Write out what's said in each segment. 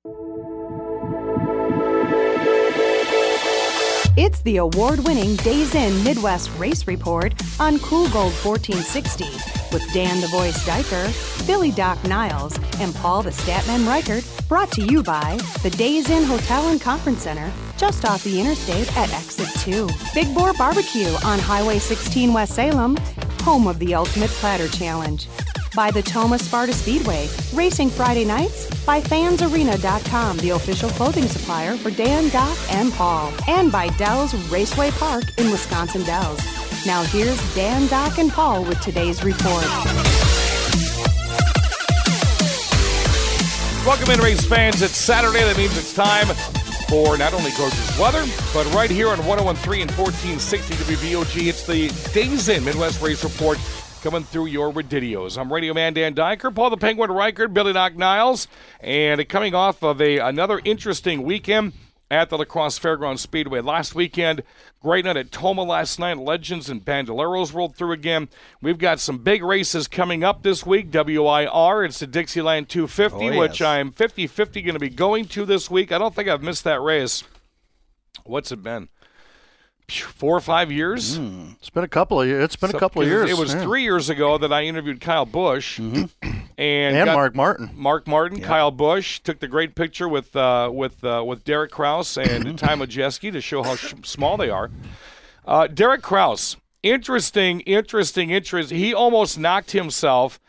It's the award-winning Days Inn Midwest Race Report on Cool Gold 1460 with Dan the Voice Diker, Billy Doc Niles, and Paul the Statman Reichert, brought to you by the Days Inn Hotel and Conference Center, just off the interstate at Exit 2. Big Boar Barbecue on Highway 16 West Salem, home of the Ultimate Platter Challenge. By the Thomas Sparta Speedway, racing Friday nights. By fansarena.com, the official clothing supplier for Dan, Doc, and Paul. And by Dells Raceway Park in Wisconsin Dells. Now here's Dan, Doc, and Paul with today's report. Welcome in, race fans. It's Saturday. That means it's time for not only gorgeous weather, but right here on 101.3 and 1460 WVOG, it's the Days Inn Midwest Race Report coming through your radios. I'm Radio Man Dan Diker, Paul the Penguin Reichert, Billy Doc Niles, and coming off of another interesting weekend at the La Crosse Fairgrounds Speedway. Last weekend, great night at Toma last night. Legends and Bandoleros rolled through again. We've got some big races coming up this week. WIR, it's the Dixieland 250, which I'm 50-50 going to be going to this week. I don't think I've missed that race. What's it been? 4 or 5 years? It's been a couple of years. It's been a couple of years. It was 3 years ago that I interviewed Kyle Busch and Mark Martin. Mark Martin, yeah. Kyle Busch took the great picture with Derek Kraus and Ty Majeski to show how small they are. Derek Kraus, interesting. He almost knocked himself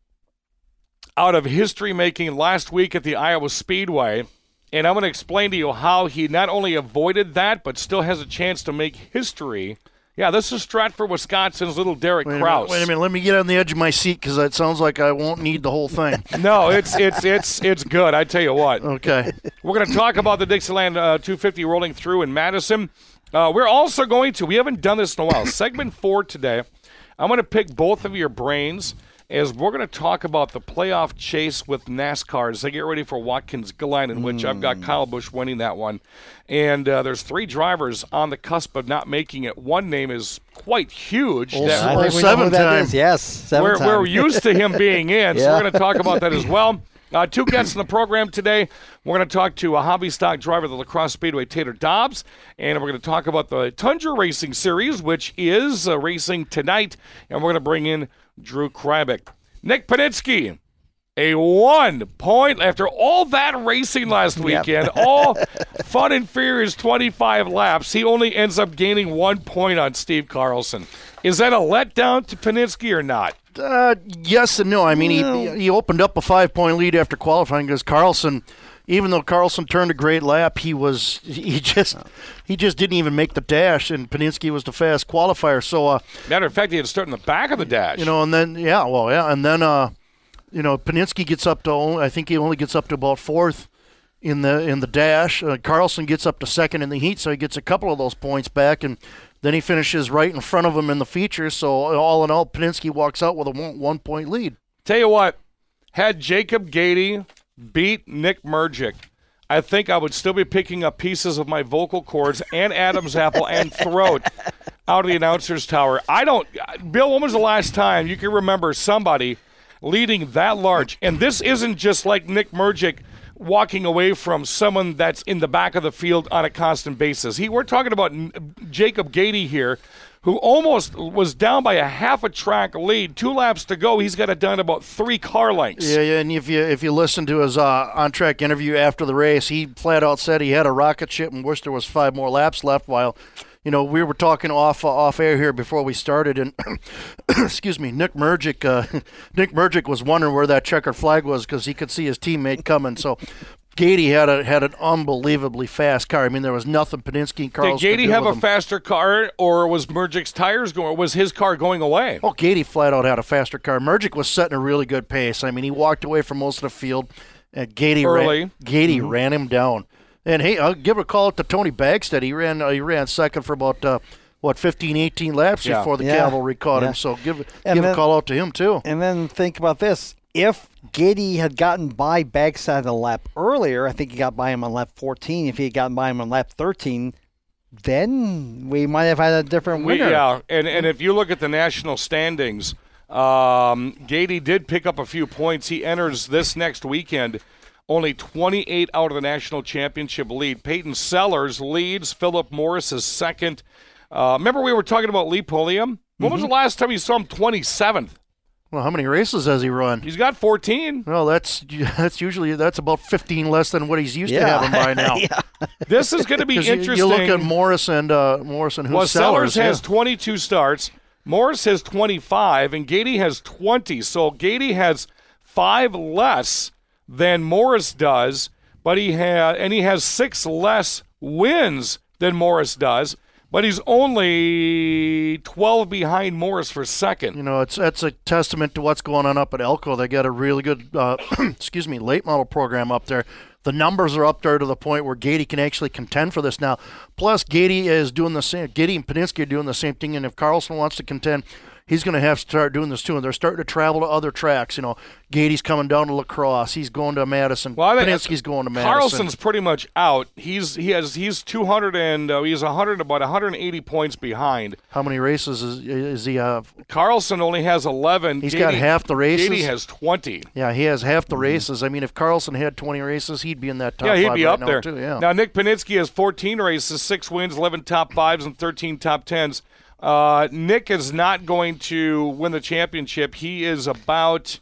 out of history making last week at the Iowa Speedway. And I'm going to explain to you how he not only avoided that, but still has a chance to make history. Yeah, this is Stratford, Wisconsin's little Derek Kraus. Wait a minute. Let me get on the edge of my seat because it sounds like I won't need the whole thing. No, it's good. I tell you what. Okay. We're going to talk about the Dixieland 250 rolling through in Madison. We're also going to, we haven't done this in a while, segment 4 today. I'm going to pick both of your brains as we're going to talk about the playoff chase with NASCAR as they get ready for Watkins Glen, in which I've got Kyle Busch winning that one. And there's 3 drivers on the cusp of not making it. One name is quite huge. I think we know who that is. Yes, 7 time. We're used to him being in, so we're going to talk about that as well. 2 guests in the program today. We're going to talk to a hobby stock driver of the La Crosse Speedway, Tater Dobbs, and we're going to talk about the Tundra Racing Series, which is racing tonight, and we're going to bring in Drew Krabik. Nick Paninsky, a 1 point after all that racing last weekend, all fun and furious 25 laps. He only ends up gaining 1 point on Steve Carlson. Is that a letdown to Paninsky or not? Yes and no. I mean, he opened up a 5-point lead after qualifying because Carlson, even though Carlson turned a great lap, he just didn't even make the dash, and Paninsky was the fast qualifier. So, matter of fact, he had to start in the back of the dash. And then Paninsky gets up to, I think he only gets up to about 4th in the dash. Carlson gets up to 2nd in the heat, so he gets a couple of those points back, and then he finishes right in front of him in the feature. So all in all, Paninsky walks out with a 1-point lead. Tell you what, had Jacob Gady beat Nick Mergic, I think I would still be picking up pieces of my vocal cords and Adam's apple and throat out of the announcer's tower. Bill, when was the last time you can remember somebody leading that large? And this isn't just like Nick Mergic walking away from someone that's in the back of the field on a constant basis. We're talking about Jacob Gady here, who almost was down by a half a track lead. 2 laps to go. He's got it done about 3 car lengths. Yeah, and if you listen to his on-track interview after the race, he flat out said he had a rocket ship and wished there was 5 more laps left. While, we were talking off air here before we started, and excuse me, Nick Mergic was wondering where that checkered flag was because he could see his teammate coming. So Gady had an unbelievably fast car. I mean, there was nothing Paninsky and Carlson Did Gady have a faster car, or was Mergic's tires going? Or was his car going away? Oh, Gady flat out had a faster car. Mergic was setting a really good pace. I mean, he walked away from most of the field, and Gady ran him down. And hey, I'll give a call out to Tony Bagstead. He ran second for about 15, 18 laps before the cavalry caught him. So give a call out to him too. And then think about this: if Gady had gotten by Bagstead a lap earlier, I think he got by him on lap 14. If he had gotten by him on lap 13, then we might have had a different winner. And if you look at the national standings, Gady did pick up a few points. He enters this next weekend only 28 out of the national championship lead. Peyton Sellers leads. Philip Morris is second. Remember we were talking about Lee Pulliam? When was the last time you saw him 27th? Well, how many races has he run? He's got 14. Well, that's about 15 less than what he's used to having by now. This is going to be interesting. You look at Morris and who's Sellers has 22 starts. Morris has 25, and Gady has 20. So Gady has 5 less than Morris does, but he has 6 less wins than Morris does. But he's only 12 behind Morris for second. You know, that's a testament to what's going on up at Elko. They got a really good, late model program up there. The numbers are up there to the point where Gady can actually contend for this now. Plus, Gady is doing the same. Gady and Paninsky are doing the same thing. And if Carlson wants to contend, he's going to have to start doing this too. And they're starting to travel to other tracks. You know, Gady's coming down to La Crosse. He's going to Madison. Paninsky's going to Madison. Carlson's pretty much out. He's 200 and he's about 180 points behind. How many races is he? Carlson only has 11. He's got half the races. Gady has 20. Yeah, he has half the races. I mean, if Carlson had 20 races, he'd be in that top 5 he'd be right up now there too. Yeah. Now Nick Paninsky has 14 races, 6 wins, 11 top 5s, and 13 top 10s. Nick is not going to win the championship. He is about,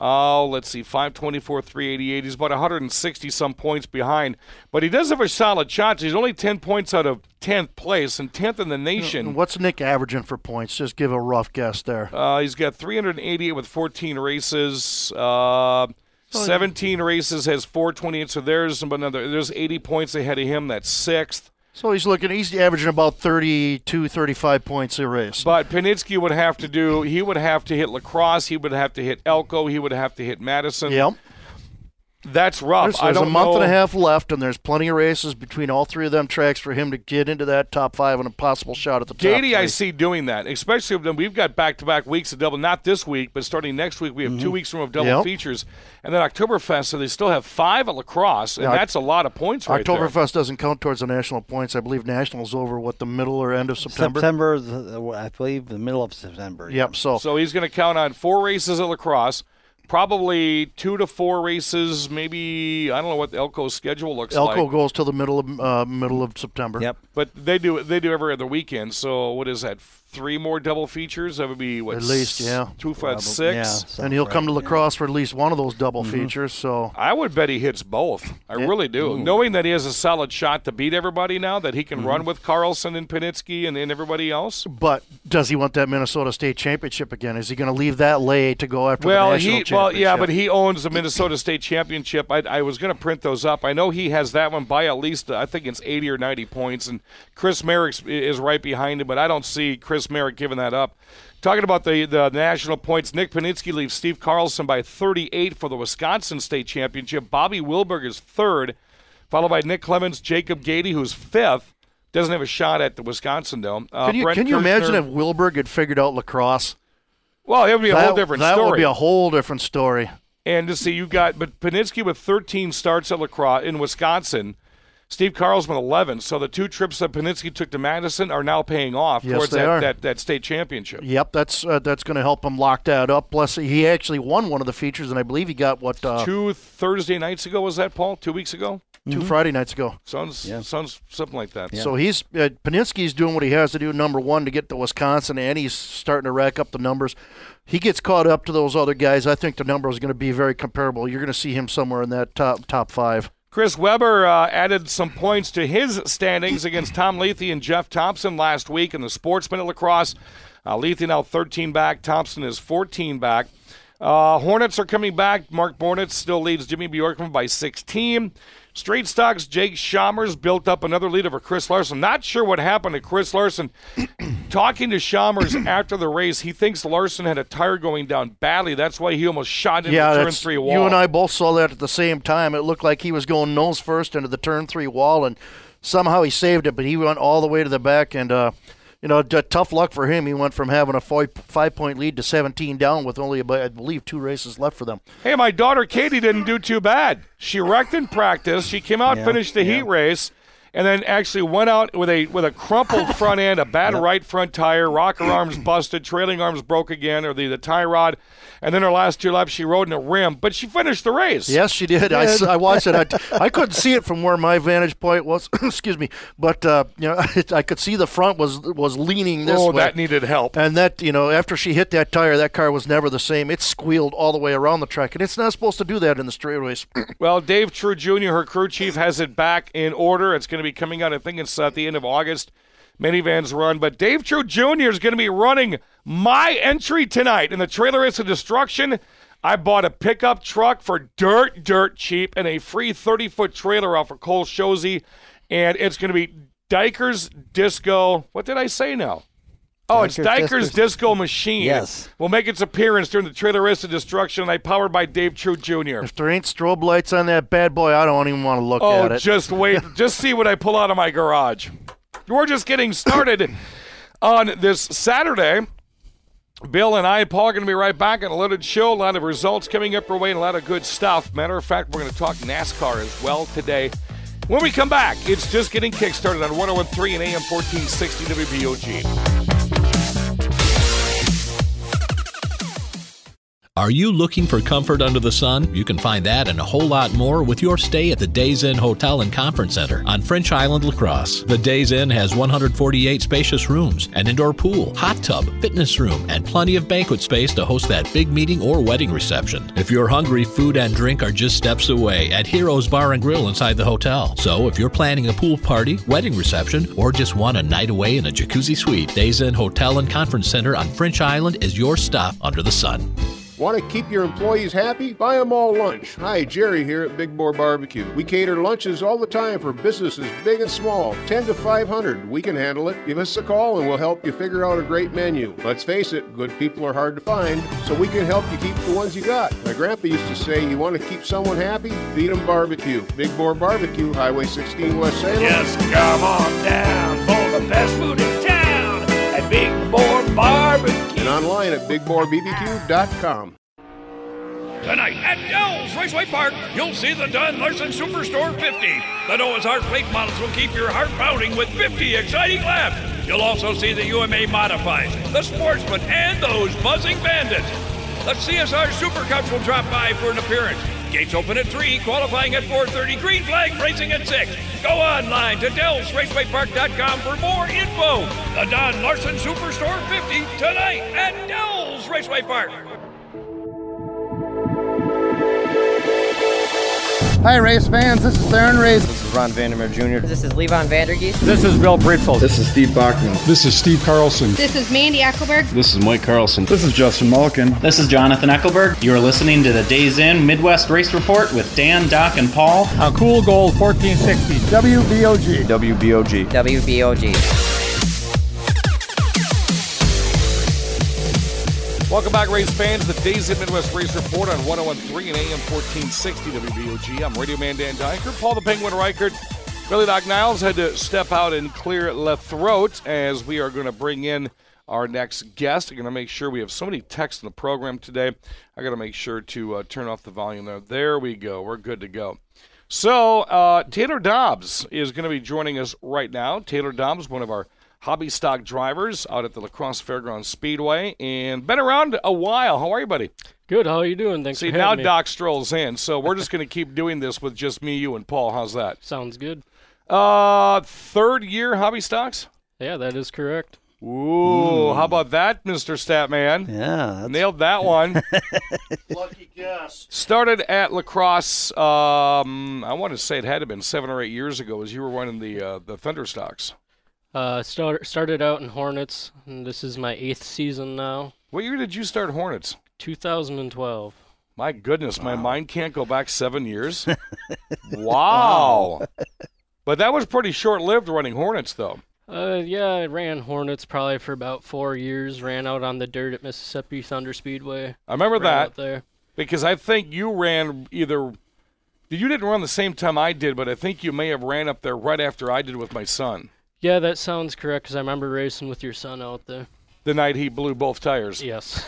524, 388. He's about 160-some points behind. But he does have a solid shot. He's only 10 points out of 10th place and 10th in the nation. What's Nick averaging for points? Just give a rough guess there. He's got 388 with 14 races. 17 races, has 428. So there's 80 points ahead of him. That's 6th. So he's averaging about 32, 35 points a race. But Paninsky would have to hit La Crosse, he would have to hit Elko, he would have to hit Madison. Yep. That's rough. There's a month and a half left, and there's plenty of races between all 3 of them tracks for him to get into that top 5 and a possible shot at the top 3. Gady, I see doing that, especially when we've got back-to-back weeks of double. Not this week, but starting next week, we have 2 weeks of double features. And then Oktoberfest, so they still have 5 at La Crosse, and that's a lot of points right there. Oktoberfest doesn't count towards the national points. I believe national's over, the middle or end of September? I believe the middle of September. Yep. So he's going to count on 4 races at La Crosse. Probably 2 to 4 races, maybe. I don't know what the Elko's schedule looks like. Elko goes till the middle of September. Yep. But they do every other weekend. So what is that? 3 more double features? That would be what? At least, yeah. 2, 5, 6. Yeah, and he'll come to La Crosse for at least one of those double features. So I would bet he hits both. I really do. Ooh. Knowing that he has a solid shot to beat everybody now, that he can run with Carlson and Paninsky and everybody else. But does he want that Minnesota State Championship again? Is he going to leave that lay to go after the national championship? Well, yeah, but he owns the Minnesota State Championship. I was going to print those up. I know he has that one by at least, I think it's 80 or 90 points, and Chris Merrick is right behind him, but I don't see Chris Merrick giving that up. Talking about the national points, Nick Paninsky leaves Steve Carlson by 38 for the Wisconsin State Championship. Bobby Wilberg is 3rd, followed by Nick Clemens, Jacob Gady, who's 5th. Doesn't have a shot at the Wisconsin Dome. Can you imagine if Wilberg had figured out La Crosse? Well, it would be a whole different story. That would be a whole different story. And to see, but Paninsky with 13 starts at La Crosse in Wisconsin. Steve Carlson with 11. So the 2 trips that Paninsky took to Madison are now paying off towards that state championship. Yep, that's going to help him lock that up. Plus, he actually won one of the features, and I believe he got 2 Thursday nights ago, was that, Paul? 2 weeks ago? 2 Friday nights ago. Sounds something like that. Yeah. So he's Paninsky's doing what he has to do, number 1, to get to Wisconsin, and he's starting to rack up the numbers. He gets caught up to those other guys. I think the number is going to be very comparable. You're going to see him somewhere in that top 5. Chris Webber added some points to his standings against Tom Lethe and Jeff Thompson last week in the Sportsman at La Crosse. Lethe now 13 back. Thompson is 14 back. Hornets are coming back. Mark Bornitz still leads Jimmy Bjorkman by 16. Straight Stocks, Jake Chalmers built up another lead over Chris Larson. Not sure what happened to Chris Larson. Talking to Chalmers after the race, he thinks Larson had a tire going down badly. That's why he almost shot into the turn 3 wall. You and I both saw that at the same time. It looked like he was going nose first into the turn 3 wall, and somehow he saved it, but he went all the way to the back, and tough luck for him. He went from having a 5-point lead to 17 down with only, I believe, 2 races left for them. Hey, my daughter Katie didn't do too bad. She wrecked in practice. She came out, finished the heat race, and then actually went out with a crumpled front end, a bad right front tire, rocker arms busted, trailing arms broke again, or the tie rod. And then her last 2 laps, she rode in a rim, but she finished the race. Yes, she did. I watched it. I couldn't see it from where my vantage point was. Excuse me, but I could see the front was leaning this way. Oh, that needed help. And that, after she hit that tire, that car was never the same. It squealed all the way around the track, and it's not supposed to do that in the straightaways. Well, Dave True Jr., her crew chief, has it back in order. It's going to be coming out, I think it's at the end of August. Minivans run, but Dave True Jr. is going to be running my entry tonight in the Trailer Race of Destruction. I bought a pickup truck for dirt cheap and a free 30-foot trailer off of Cole Shozy, and it's going to be Dyker's Disco. What did I say now? Oh, it's Dyker's Disco Machine. Yes. Will make its appearance during the Trailer Race of Destruction, and I powered by Dave True Jr. If there ain't strobe lights on that bad boy, I don't even want to look at it. Oh, just wait. Just see what I pull out of my garage. We're just getting started on this Saturday. Bill and I, Paul, are going to be right back on a loaded show. A lot of results coming up our way and a lot of good stuff. Matter of fact, we're going to talk NASCAR as well today. When we come back, it's just getting kick-started on 101.3 and AM 1460 WBOG. Are you looking for comfort under the sun? You can find that and a whole lot more with your stay at the Days Inn Hotel and Conference Center on French Island, La Crosse. The Days Inn has 148 spacious rooms, an indoor pool, hot tub, fitness room, and plenty of banquet space to host that big meeting or wedding reception. If you're hungry, food and drink are just steps away at Heroes Bar and Grill inside the hotel. So if you're planning a pool party, wedding reception, or just want a night away in a jacuzzi suite, Days Inn Hotel and Conference Center on French Island is your stop under the sun. Want to keep your employees happy? Buy them all lunch. Hi, Jerry here at Big Boar Barbecue. We cater lunches all the time for businesses big and small, 10 to 500. We can handle it. Give us a call and we'll help you figure out a great menu. Let's face it, good people are hard to find, so we can help you keep the ones you got. My grandpa used to say, you want to keep someone happy? Feed them barbecue. Big Boar Barbecue, Highway 16 West Salem. Just come on down for the best food in town at Big Boar Barbecue. And online at BigBoarBBQ.com. Tonight at Dell's Raceway Park, you'll see the Don Larson Superstore 50. The Noah's Ark late models will keep your heart pounding with 50 exciting laps. You'll also see the UMA Modifieds, the Sportsman, and those buzzing bandits. The CSR Super Cups will drop by for an appearance. Gates open at 3, qualifying at 4:30, green flag racing at 6. Go online to DellsRacewayPark.com for more info. The Don Larson Superstore 50 tonight at Dell's Raceway Park. Hi, race fans. This is Theron Race. This is Ron Vandermeer Jr. This is Levon Vandergeest. This is Bill Bridfeld. This is Steve Bachman. This is Steve Carlson. This is Mandy Eckelberg. This is Mike Carlson. This is Justin Mulliken. This is Jonathan Eckelberg. You are listening to the Days Inn Midwest Race Report with Dan, Doc, and Paul on Cool Gold 1460 WBOG. WBOG. WBOG. Welcome back, race fans. The Days Inn Midwest Race Report on 101.3 and AM 1460 WBOG. I'm Radio Man Dan Dyker. Paul the Penguin Reichert. Billy Doc Niles had to step out and clear the throat as we are going to bring in our next guest. I'm going to make sure we have so many texts in the program today. I got to make sure to turn off the volume there. There we go. We're good to go. So Taylor Dobbs is going to be joining us right now. Taylor Dobbs, one of our hobby stock drivers out at the La Crosse Fairgrounds Speedway, and been around a while. How are you, buddy? Good. How are you doing? Thanks for having now me. Doc strolls in, so we're just going to keep doing this with just me, you, and Paul. How's that? Sounds good. Third year hobby stocks? Yeah, that is correct. Ooh, how about that, Mr. Statman? Yeah. Nailed that one. Lucky guess. Started at La Crosse, I want to say it had to have been 7 or 8 years ago as you were running the Thunder stocks. Started out in Hornets, and this is my 8th season now. What year did you start Hornets? 2012. My goodness, my mind can't go back 7 years. Wow. But that was pretty short-lived running Hornets, though. Yeah, I ran Hornets probably for about 4 years. Ran out on the dirt at Mississippi Thunder Speedway. I remember that out there. Because I think you ran either – you didn't run the same time I did, but I think you may have ran up there right after I did with my son. Yeah, that sounds correct because I remember racing with your son out there. The night he blew both tires. Yes.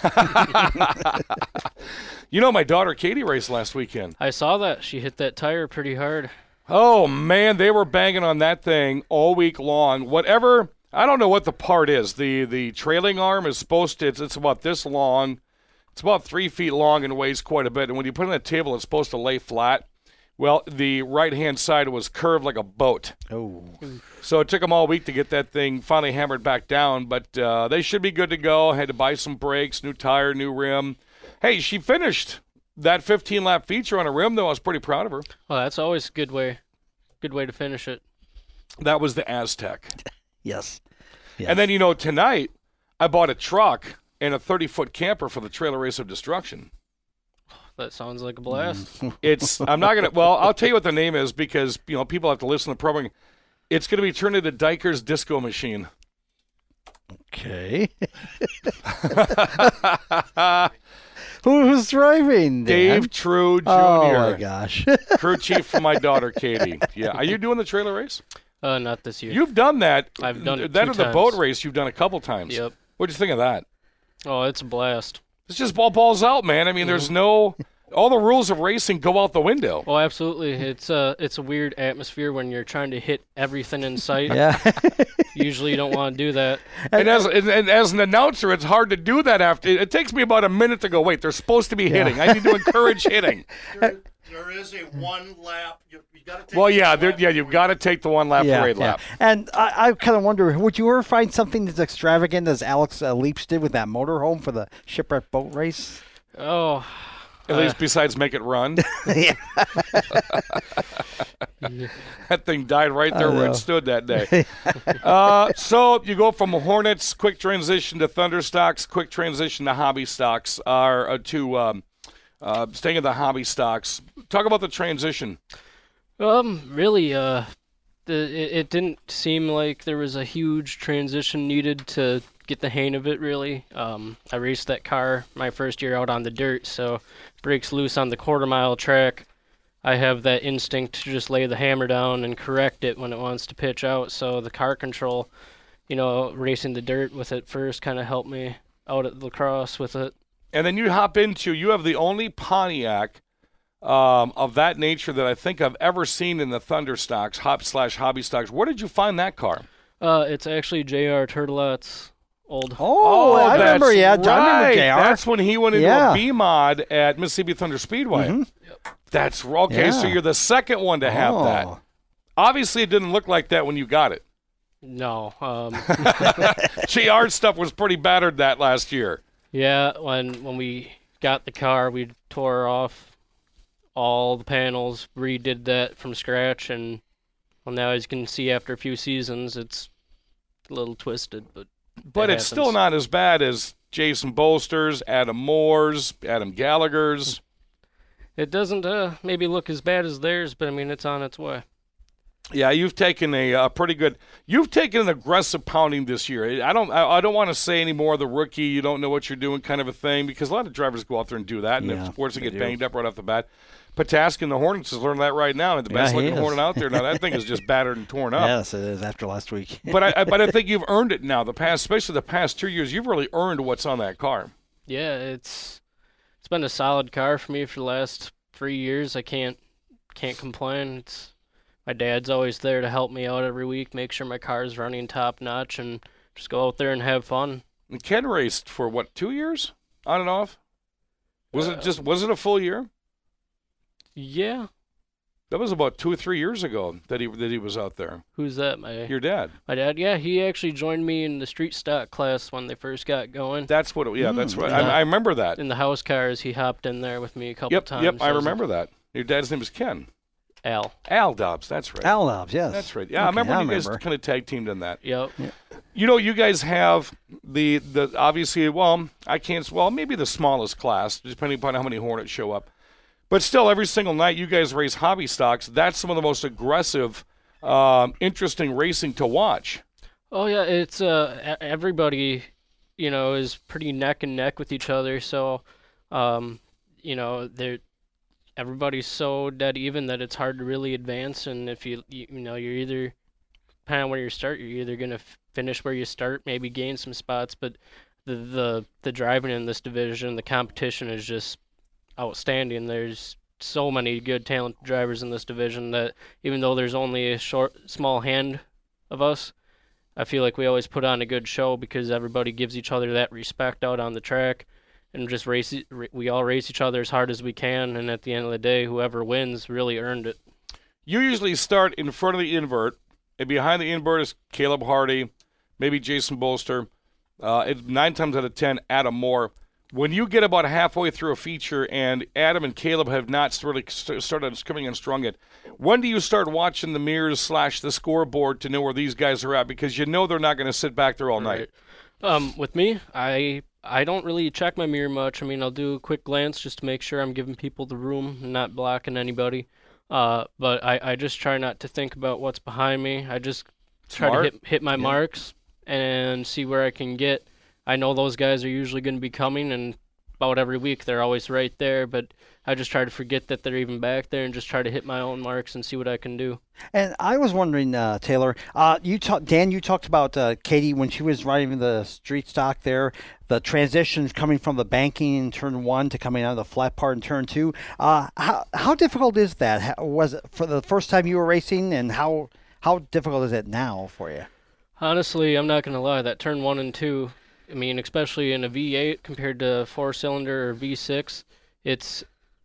You know, my daughter Katie raced last weekend. I saw that. She hit that tire pretty hard. Oh, man, they were banging on that thing all week long. Whatever, I don't know what the part is. The trailing arm is supposed to, it's about this long. It's about 3 feet long and weighs quite a bit. And when you put it on the table, it's supposed to lay flat. Well, the right-hand side was curved like a boat. Oh. So it took them all week to get that thing finally hammered back down. But they should be good to go. Had to buy some brakes, new tire, new rim. Hey, she finished that 15-lap feature on a rim, though. I was pretty proud of her. Well, that's always a good way to finish it. That was the Aztec. Yes. And then, tonight I bought a truck and a 30-foot camper for the Trailer Race of Destruction. That sounds like a blast. I'm not going to, I'll tell you what the name is because, people have to listen to the programming. It's going to be turned into Dyker's Disco Machine. Okay. Who's driving, Dan? Dave True Jr. Oh, my gosh. Crew chief for my daughter, Katie. Yeah. Are you doing the trailer race? Not this year. You've done that. I've done it that 2 or the times. boat race you've done a couple times. Yep. What'd you think of that? Oh, it's a blast. It's just balls out, man. I mean, there's no... All the rules of racing go out the window. Oh, absolutely. It's a weird atmosphere when you're trying to hit everything in sight. Yeah. Usually you don't want to do that. And as an announcer, it's hard to do that after. It takes me about a minute to go, wait, they're supposed to be hitting. I need to encourage hitting. There is a 1 lap. You got to take you've got to take the 1 lap parade lap. And I kind of wonder, would you ever find something as extravagant as Alex Leaps did with that motorhome for the shipwreck boat race? Oh. At least besides make it run. Yeah. That thing died right there where it stood that day. So you go from Hornets, quick transition to Thunder stocks, quick transition to hobby stocks, staying in the hobby stocks. Talk about the transition. Really, it didn't seem like there was a huge transition needed to get the hang of it, really. I raced that car my first year out on the dirt, so brakes loose on the quarter-mile track. I have that instinct to just lay the hammer down and correct it when it wants to pitch out, so the car control, racing the dirt with it first kind of helped me out at La Crosse with it. And then you have the only Pontiac of that nature that I think I've ever seen in the Thunder stocks, hobby stocks. Where did you find that car? It's actually J.R. Turtlet's old. Oh, I remember, yeah. Right. I remember JR. That's when he went into a B-mod at Mississippi Thunder Speedway. Mm-hmm. Yep. That's okay. Yeah. So you're the second one to have that. Obviously, it didn't look like that when you got it. No. JR stuff was pretty battered that last year. Yeah, when we got the car, we tore off all the panels, redid that from scratch, and now as you can see after a few seasons, it's a little twisted, but it's still not as bad as Jason Bolster's, Adam Moore's, Adam Gallagher's. It doesn't maybe look as bad as theirs, but I mean it's on its way. Yeah, you've taken a pretty good. You've taken an aggressive pounding this year. I don't want to say any more the rookie. You don't know what you're doing, kind of a thing, because a lot of drivers go out there and do that, and if sports get banged up right off the bat. Patask and the Hornets has learned that right now, and the best looking Hornet out there now. That thing is just battered and torn up. Yes, it is after last week. but I think you've earned it now. Especially the past 2 years, you've really earned what's on that car. Yeah, it's been a solid car for me for the last 3 years. I can't complain. My dad's always there to help me out every week, make sure my car's running top notch, and just go out there and have fun. And Ken raced for 2 years, on and off. Was it a full year? Yeah. That was about 2 or 3 years ago that he was out there. Who's that? Your dad. My dad. Yeah, he actually joined me in the street stock class when they first got going. That's what. That's right. I remember that. In the house cars, he hopped in there with me a couple times. Yep, I remember that. Your dad's name is Ken. Al Dobbs. That's right. Al Dobbs. Yes. That's right. Yeah, okay, I remember you guys kind of tag teamed in that. Yep. You guys have the obviously. Maybe the smallest class, depending upon how many Hornets show up. But still, every single night you guys race hobby stocks. That's some of the most aggressive, interesting racing to watch. Oh, yeah. It's everybody, is pretty neck and neck with each other. So, everybody's so dead even that it's hard to really advance. And if you're either, depending on where you start, you're either going to finish where you start, maybe gain some spots. But the driving in this division, the competition is just outstanding. There's so many good, talented drivers in this division that even though there's only a small hand of us, I feel like we always put on a good show because everybody gives each other that respect out on the track, and just we all race each other as hard as we can, and at the end of the day, whoever wins really earned it. You usually start in front of the invert, and behind the invert is Caleb Hardy, maybe Jason Bolster. 9 times out of 10, Adam Moore. When you get about halfway through a feature and Adam and Caleb have not really started coming in strong yet, when do you start watching the mirrors / the scoreboard to know where these guys are at? Because you know they're not going to sit back there all night. With me, I don't really check my mirror much. I mean, I'll do a quick glance just to make sure I'm giving people the room and not blocking anybody. But I just try not to think about what's behind me. I just try to hit my marks and see where I can get. I know those guys are usually going to be coming, and about every week they're always right there, but I just try to forget that they're even back there and just try to hit my own marks and see what I can do. And I was wondering, Taylor, Dan, you talked about Katie when she was riding the street stock there, the transitions coming from the banking in turn 1 to coming out of the flat part in turn 2. How difficult is that? Was it for the first time you were racing, and how difficult is it now for you? Honestly, I'm not going to lie, that turn 1 and 2, I mean, especially in a V8 compared to 4-cylinder or V6, it's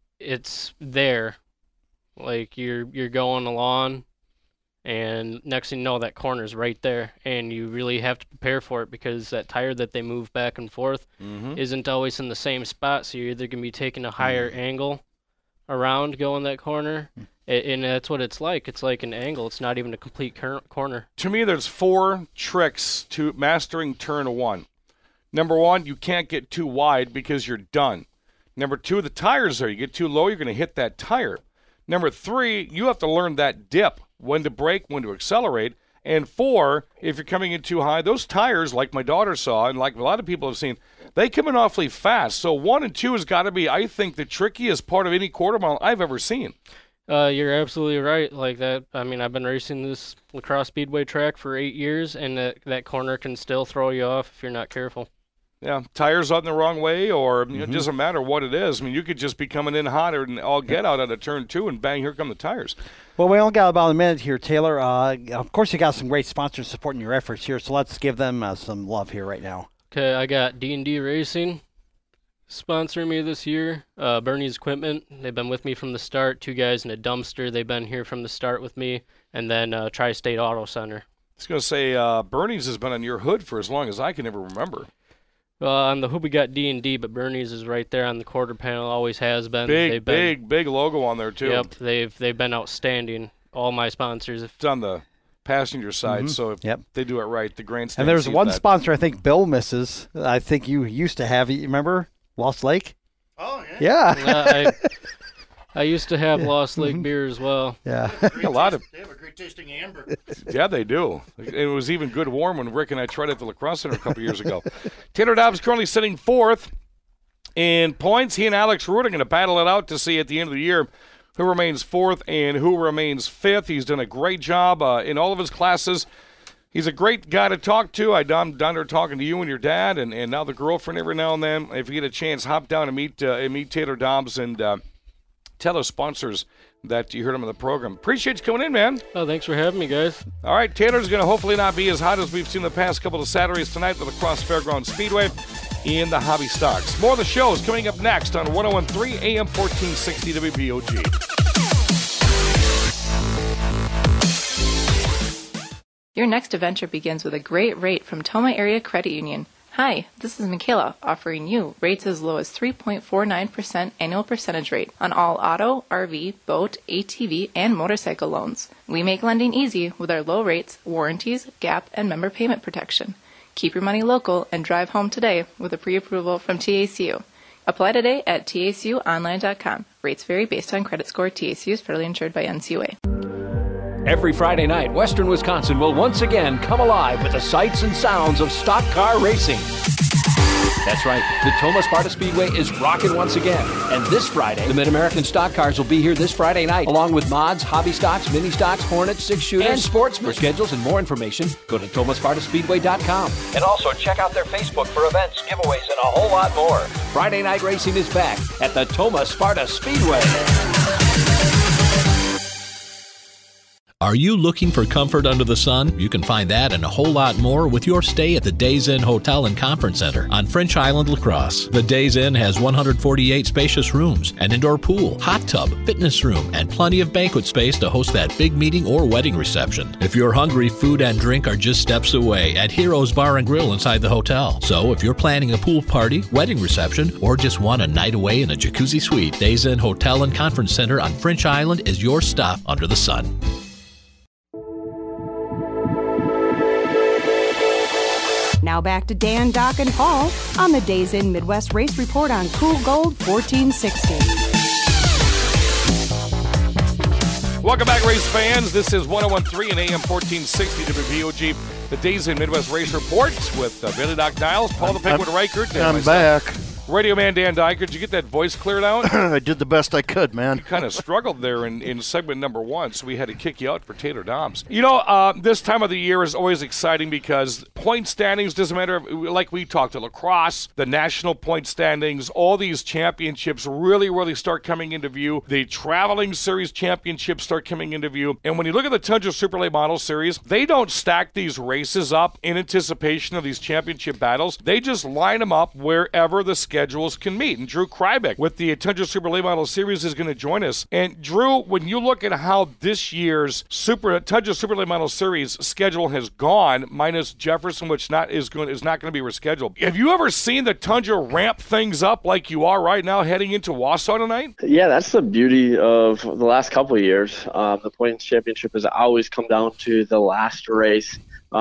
there. Like, you're going along, and next thing you know, that corner's right there, and you really have to prepare for it because that tire that they move back and forth isn't always in the same spot, so you're either going to be taking a higher angle around going that corner, and that's what it's like. It's like an angle. It's not even a complete corner. To me, there's 4 tricks to mastering turn 1. Number 1, you can't get too wide because you're done. Number 2, the tire's there. You get too low, you're going to hit that tire. Number 3, you have to learn that dip, when to brake, when to accelerate. And 4, if you're coming in too high, those tires, like my daughter saw, and like a lot of people have seen, they come in awfully fast. So 1 and 2 has got to be, I think, the trickiest part of any quarter mile I've ever seen. You're absolutely right. Like that, I mean, I've been racing this lacrosse speedway track for 8 years, and that corner can still throw you off if you're not careful. Yeah, tires on the wrong way, or it doesn't matter what it is. I mean, you could just be coming in hotter and all get out at a turn 2, and bang, here come the tires. Well, we only got about a minute here, Taylor. Of course, you got some great sponsors supporting your efforts here, so let's give them some love here right now. Okay, I got D&D Racing sponsoring me this year. Bernie's Equipment, they've been with me from the start. 2 guys in a dumpster, they've been here from the start with me. And then Tri-State Auto Center. I was going to say, Bernie's has been on your hood for as long as I can ever remember. On the hood we got D&D, but Bernie's is right there on the quarter panel, always has been. Big logo on there, too. Yep, they've been outstanding, all my sponsors. It's on the passenger side, so they do it right. The grandstand. And there's one sponsor I think Bill misses. I think you used to have, you remember? Lost Lake? Oh, yeah. Yeah. I used to have Lost Lake beer as well. Yeah. They have a great tasting amber. Yeah, they do. It was even good warm when Rick and I tried it at the Lacrosse Center a couple years ago. Taylor Dobbs currently sitting 4th in points. He and Alex Root are going to battle it out to see at the end of the year who remains 4th and who remains 5th. He's done a great job in all of his classes. He's a great guy to talk to. I'm down there talking to you and your dad and now the girlfriend every now and then. If you get a chance, hop down and meet Taylor Dobbs and tell our sponsors that you heard him on the program. Appreciate you coming in, man. Oh, thanks for having me, guys. All right, Taylor's going to hopefully not be as hot as we've seen the past couple of Saturdays tonight with the Cross Fairgrounds Speedway in the Hobby Stocks. More of the show is coming up next on 101.3 AM 1460 WBOG. Your next adventure begins with a great rate from Toma Area Credit Union. Hi, this is Michaela, offering you rates as low as 3.49% annual percentage rate on all auto, RV, boat, ATV, and motorcycle loans. We make lending easy with our low rates, warranties, gap, and member payment protection. Keep your money local and drive home today with a pre-approval from TACU. Apply today at TACUonline.com. Rates vary based on credit score. TACU is federally insured by NCUA. Every Friday night, Western Wisconsin will once again come alive with the sights and sounds of stock car racing. That's right, the Toma Sparta Speedway is rocking once again. And this Friday, the Mid-American Stock Cars will be here this Friday night, along with mods, hobby stocks, mini stocks, Hornets, 6-shooters, and sportsmen. For schedules and more information, go to TomaSpartaSpeedway.com. And also check out their Facebook for events, giveaways, and a whole lot more. Friday night racing is back at the Toma Sparta Speedway. Are you looking for comfort under the sun? You can find that and a whole lot more with your stay at the Days Inn Hotel and Conference Center on French Island, La Crosse. The Days Inn has 148 spacious rooms, an indoor pool, hot tub, fitness room, and plenty of banquet space to host that big meeting or wedding reception. If you're hungry, food and drink are just steps away at Heroes Bar and Grill inside the hotel. So if you're planning a pool party, wedding reception, or just want a night away in a jacuzzi suite, Days Inn Hotel and Conference Center on French Island is your stop under the sun. Now back to Dan, Doc, and Paul on the Days Inn Midwest Race Report on Cool Gold 1460. Welcome back, race fans. This is 101.3 and AM 1460 WVOG, the Days Inn Midwest Race Report with Billy Doc Niles, Paul the Pigwood Reichert. I'm back. Radio Man Dan Dyker, did you get that voice cleared out? I did the best I could, man. You kind of struggled there in segment number 1, so we had to kick you out for Taylor Doms. You know, this time of the year is always exciting because point standings, doesn't matter, like we talked to lacrosse, the national point standings, all these championships really start coming into view. The Traveling Series championships start coming into view. And when you look at the Tundra Super Late Model Series, they don't stack these races up in anticipation of these championship battles. They just line them up wherever the schedules can meet. And Drew Krybeck with the Tundra Super Late Model Series is going to join us. And Drew, when you look at how this year's Tundra Super Late Model Series schedule has gone, minus Jefferson, which is not going to be rescheduled, have you ever seen the Tundra ramp things up like you are right now heading into Wausau tonight? Yeah, that's the beauty of the last couple of years. The Points Championship has always come down to the last race.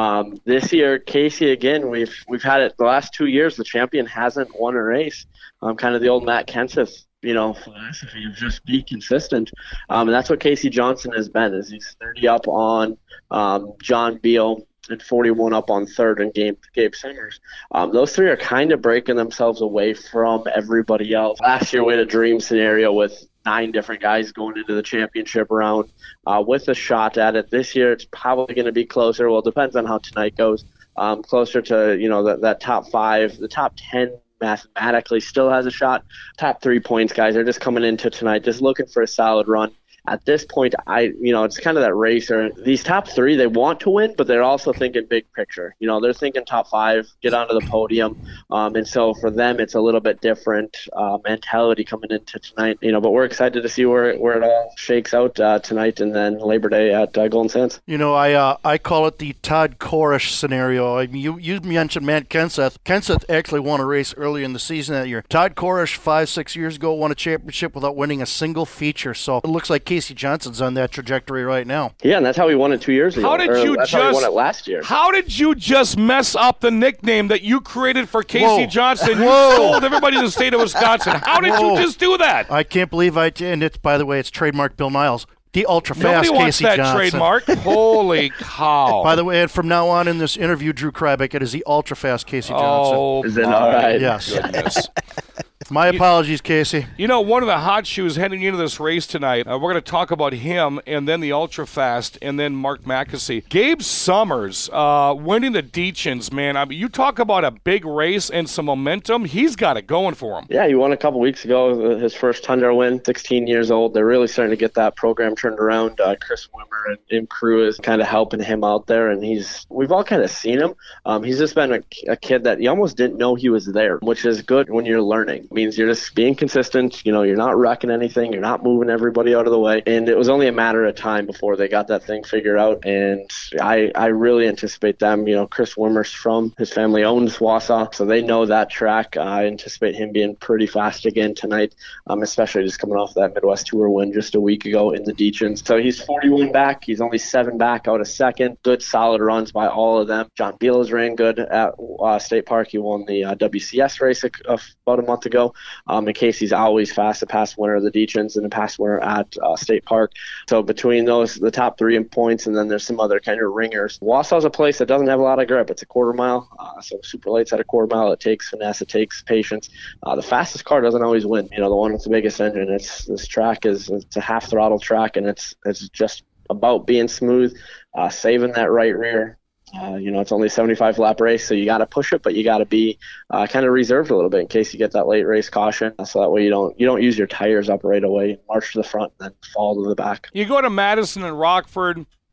This year, Casey, again, we've had it the last 2 years. The champion hasn't won a race. Kind of the old Matt Kenseth, philosophy of just be consistent. And that's what Casey Johnson has been. Is he's 30 up on John Beal and 41 up on third and Gabe Summers. Those three are kind of breaking themselves away from everybody else. Last year, we had a dream scenario with 9 different guys going into the championship round with a shot at it. This year, it's probably going to be closer. Well, it depends on how tonight goes. Closer to, that top 5, the top 10 mathematically still has a shot. Top 3 points guys are just coming into tonight, just looking for a solid run. At this point, it's kind of that race. These top 3, they want to win, but they're also thinking big picture. They're thinking top 5, get onto the podium. And so for them, it's a little bit different mentality coming into tonight. But we're excited to see where it all shakes out tonight and then Labor Day at Golden Sands. I call it the Todd Korish scenario. I mean, you mentioned Matt Kenseth. Kenseth actually won a race early in the season that year. Todd Korish 5-6 years ago won a championship without winning a single feature. So it looks like Casey Johnson's on that trajectory right now. Yeah, and that's how he won it 2 years ago. How did you how he won it last year. How did you just mess up the nickname that you created for Casey Johnson? Whoa. You told everybody in the state of Wisconsin. How did you just do that? I can't believe and it's, by the way, it's trademark Bill Niles. The ultra-fast Nobody Casey wants that Johnson. trademark. Holy cow. By the way, and from now on in this interview, Drew Krybeck, it is the ultra-fast Casey Johnson. Oh, is it all right? Yes. Goodness. My apologies, Casey. One of the hot shoes heading into this race tonight, we're going to talk about him and then the Ultra Fast and then Mark McAsee. Gabe Summers winning the Deachins, man. I mean, you talk about a big race and some momentum. He's got it going for him. Yeah, he won a couple weeks ago, his first Tundra win, 16 years old. They're really starting to get that program turned around. Chris Wimmer and crew is kind of helping him out there, and we've all kind of seen him. He's just been a kid that you almost didn't know he was there, which is good when you're learning. It means you're just being consistent. You're not wrecking anything. You're not moving everybody out of the way. And it was only a matter of time before they got that thing figured out. And I really anticipate them. Chris Wimmer's from his family owns Wausau, so they know that track. I anticipate him being pretty fast again tonight, especially just coming off that Midwest Tour win just a week ago in the Deachins. So he's 41 back. He's only 7 back out of second. Good, solid runs by all of them. John Beal has ran good at State Park. He won the WCS race about a month ago. And Casey's always fast, the past winner of the Deachins and the past winner at State Park. So between those, the top 3 in points, and then there's some other kind of ringers. Wausau's a place that doesn't have a lot of grip. It's a quarter mile, so super late's at a quarter mile. It takes finesse, it takes patience. The fastest car doesn't always win. The one with the biggest engine. This track it's a half throttle track, and it's just about being smooth, saving that right rear. It's only a 75 lap race, so you got to push it, but you got to be kind of reserved a little bit in case you get that late race caution. So that way you don't use your tires up right away, march to the front, and then fall to the back. You go to Madison and Rockford,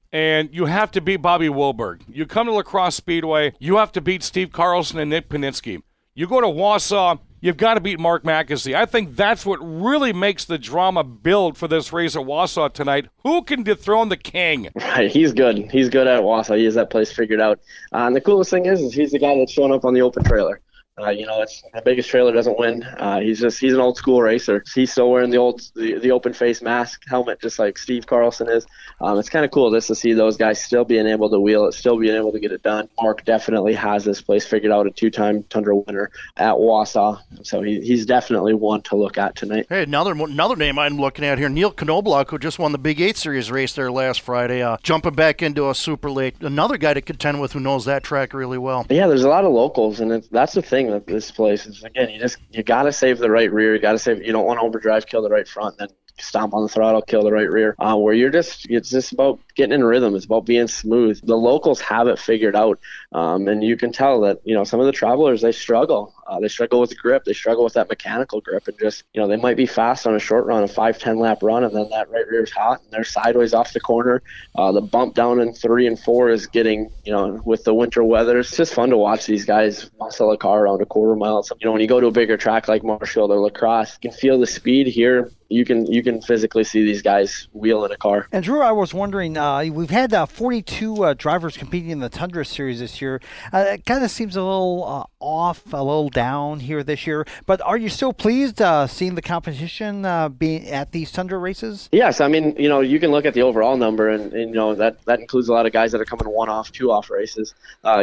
and you have to beat Bobby Wilberg. You come to La Crosse Speedway, you have to beat Steve Carlson and Nick Paninsky. You go to Wausau, you've got to beat Mark Mackesy. I think that's what really makes the drama build for this race at Wausau tonight. Who can dethrone the king? Right, he's good. He's good at Wausau. He has that place figured out. And the coolest thing is he's the guy that's showing up on the open trailer. It's the biggest trailer doesn't win. He's an old school racer. He's still wearing the open face mask helmet, just like Steve Carlson is. It's kind of cool just to see those guys still being able to wheel it, still being able to get it done. Mark definitely has this place figured out, a 2-time Tundra winner at Wausau. So he's definitely one to look at tonight. Hey, another name I'm looking at here, Neil Knobloch, who just won the Big 8 Series race there last Friday, jumping back into a super late. Another guy to contend with who knows that track really well. Yeah, there's a lot of locals, and that's the thing with this place is, again, you got to save the right rear. You don't want to overdrive, kill the right front, and then stomp on the throttle, kill the right rear. Where it's just about getting in rhythm. It's about being smooth. The locals have it figured out, and you can tell that some of the travelers, they struggle. They struggle with grip. They struggle with that mechanical grip, and just they might be fast on a short run, a 5-10 lap run, and then that right rear is hot and they're sideways off the corner. The bump down in 3 and 4 is getting with the winter weather. It's just fun to watch these guys muscle a car around a quarter mile. So, when you go to a bigger track like Marshfield or La Crosse, you can feel the speed here. You can physically see these guys wheeling a car. And Drew, I was wondering, we've had 42 drivers competing in the Tundra Series this year. It kind of seems a little off, a little down here this year. But are you still pleased seeing the competition being at these Tundra races? Yes, I mean, you can look at the overall number, and that includes a lot of guys that are coming 1-off, 2-off races.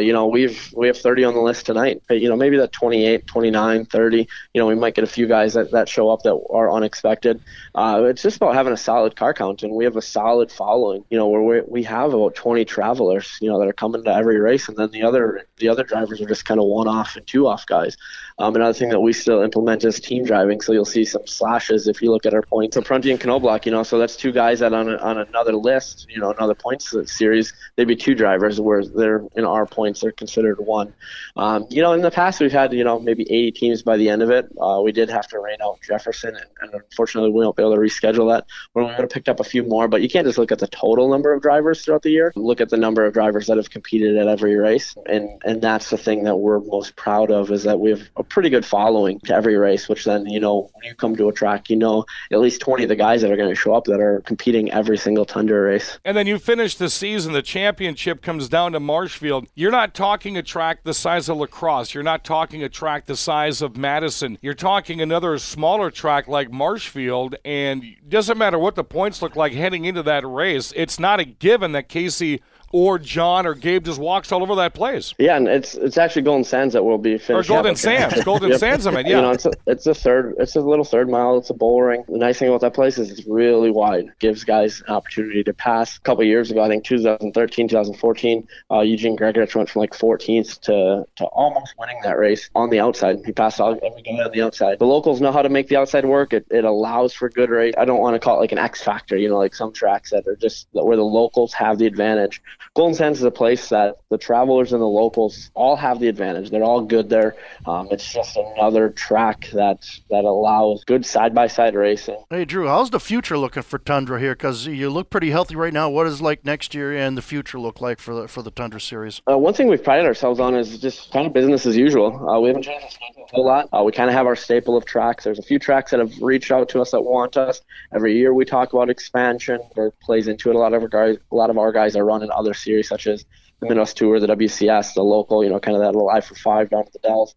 We have 30 on the list tonight. Maybe that 28, 29, 30. We might get a few guys that show up that are unexpected. It's just about having a solid car count, and we have a solid following. Where we have about 20 travelers, that are coming to every race, and then the other drivers are just kind of 1-off and 2-off guys. Another thing that we still implement is team driving, so you'll see some slashes if you look at our points. So Prunty and Knobloch, so that's 2 guys that on another list, another points series, they'd be 2 drivers, whereas they're in our points they're considered 1. In the past we've had maybe 80 teams by the end of it. We did have to rain out Jefferson, and unfortunately we won't be able to reschedule that. We would have picked up a few more, but you can't just look at the total number of drivers throughout the year. Look at the number of drivers that have competed at every race, and that's the thing that we're most proud of, is that we have a pretty good following to every race, which then, when you come to a track, at least 20 of the guys that are going to show up that are competing every single Tundra race. And then you finish the season, the championship comes down to Marshfield. You're not talking a track the size of La Crosse. You're not talking a track the size of Madison. You're talking another smaller track like Marshfield, and it doesn't matter what the points look like heading into that race. It's not a given that Casey or John or Gabe just walks all over that place. Yeah, and it's actually Golden Sands that will be finished. Or Golden Sands. Golden Sands, I mean, yeah. It's a little third mile. It's a bull ring. The nice thing about that place is it's really wide. It gives guys an opportunity to pass. A couple of years ago, I think 2013, 2014, Eugene Gregorich went from 14th to almost winning that race on the outside. He passed every guy on the outside. The locals know how to make the outside work. It allows for good race. I don't want to call it an X factor, like some tracks that are just where the locals have the advantage. Golden Sands is a place that the travelers and the locals all have the advantage. They're all good there. It's just another track that allows good side-by-side racing. Hey, Drew, how's the future looking for Tundra here? Because you look pretty healthy right now. What does next year and the future look like for the Tundra Series? One thing we've prided ourselves on is just kind of business as usual. We haven't changed the schedule a whole lot. We kind of have our staple of tracks. There's a few tracks that have reached out to us that want us. Every year we talk about expansion. That plays into it. A lot of our guys are running other series such as the Midwest Tour, the WCS, the local, kind of that little I-for-5 down to the Dells.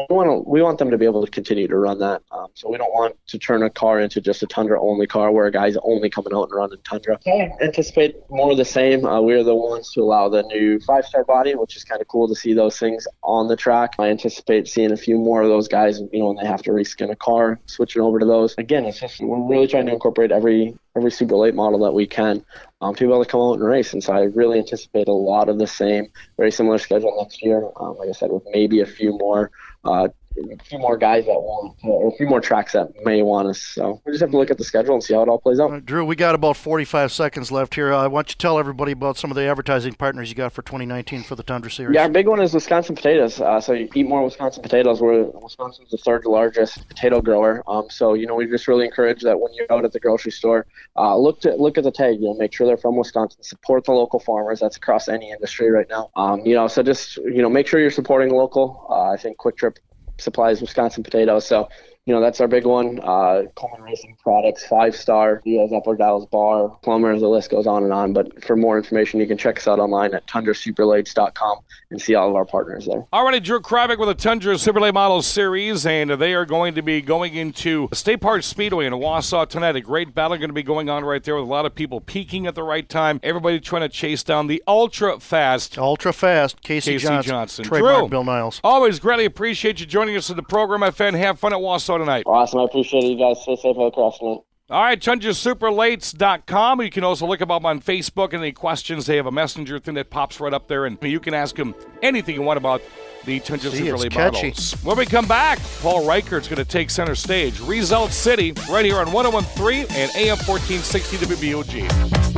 We want them to be able to continue to run that. So we don't want to turn a car into just a Tundra-only car where a guy's only coming out and running Tundra. I anticipate more of the same. We're the ones to allow the new 5-star body, which is kind of cool to see those things on the track. I anticipate seeing a few more of those guys, when they have to reskin a car, switching over to those. Again, it's just we're really trying to incorporate every super late model that we can to be able to come out and race. And so I really anticipate a lot of the same, very similar schedule next year. Like I said, with maybe a few more a few more guys that want, or a few more tracks that may want us. So we just have to look at the schedule and see how it all plays out. Drew, we got about 45 seconds left here. I want you to tell everybody about some of the advertising partners you got for 2019 for the Tundra Series. Yeah, our big one is Wisconsin potatoes. So you eat more Wisconsin potatoes. Wisconsin's the third largest potato grower. So we just really encourage that when you're out at the grocery store, look at the tag. Make sure they're from Wisconsin. Support the local farmers. That's across any industry right now. So just make sure you're supporting local. I think Quick Trip supplies Wisconsin potatoes, so that's our big one. Coleman Racing Products, 5-Star, Diaz Upper Dalles Bar, Plumber, the list goes on and on. But for more information, you can check us out online at tundrasuperlades.com and see all of our partners there. Alrighty, Drew Kravick with the Tundra Superlate Model Series, and they are going to be going into State Park Speedway in Wausau tonight. A great battle going to be going on right there with a lot of people peaking at the right time. Everybody trying to chase down the ultra fast Casey Johnson. Trademark Drew, Bill Niles. Always greatly appreciate you joining us in the program, my friend. Have fun at Wausau tonight. Awesome. I appreciate it. You guys stay safe across tonight. All right, TundraSuperlates.com. You can also look them up on Facebook. Any questions, they have a messenger thing that pops right up there, and you can ask them anything you want about the Tundra Superlate models. When we come back, Paul Reichert's going to take center stage. Result City, right here on 101.3 and AM 1460 WBOG.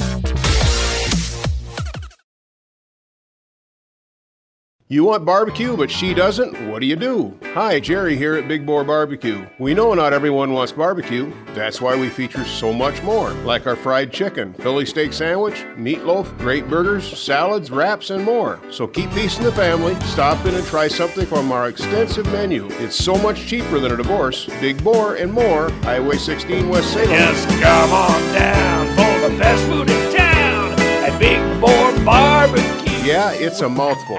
You want barbecue, but she doesn't? What do? Hi, Jerry here at Big Boar Barbecue. We know not everyone wants barbecue. That's why we feature so much more, like our fried chicken, Philly steak sandwich, meatloaf, great burgers, salads, wraps, and more. So keep peace in the family, stop in and try something from our extensive menu. It's so much cheaper than a divorce. Big Boar and more, Highway 16 West Salem. Just come on down for the best food in town at Big Boar Barbecue. Yeah, it's a mouthful.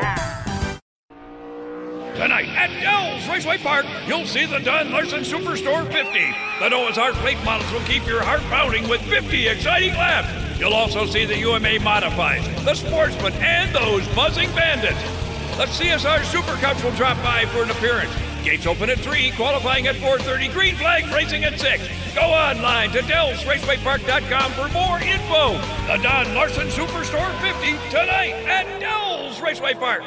Tonight at Dell's Raceway Park, you'll see the Don Larson Superstore 50. The Noah's Ark late models will keep your heart pounding with 50 exciting laps. You'll also see the UMA Modifies, the Sportsman, and those buzzing bandits. The CSR Super Cups will drop by for an appearance. Gates open at 3, qualifying at 4:30, green flag racing at 6. Go online to DellsRacewayPark.com for more info. The Don Larson Superstore 50 tonight at Dell's Raceway Park.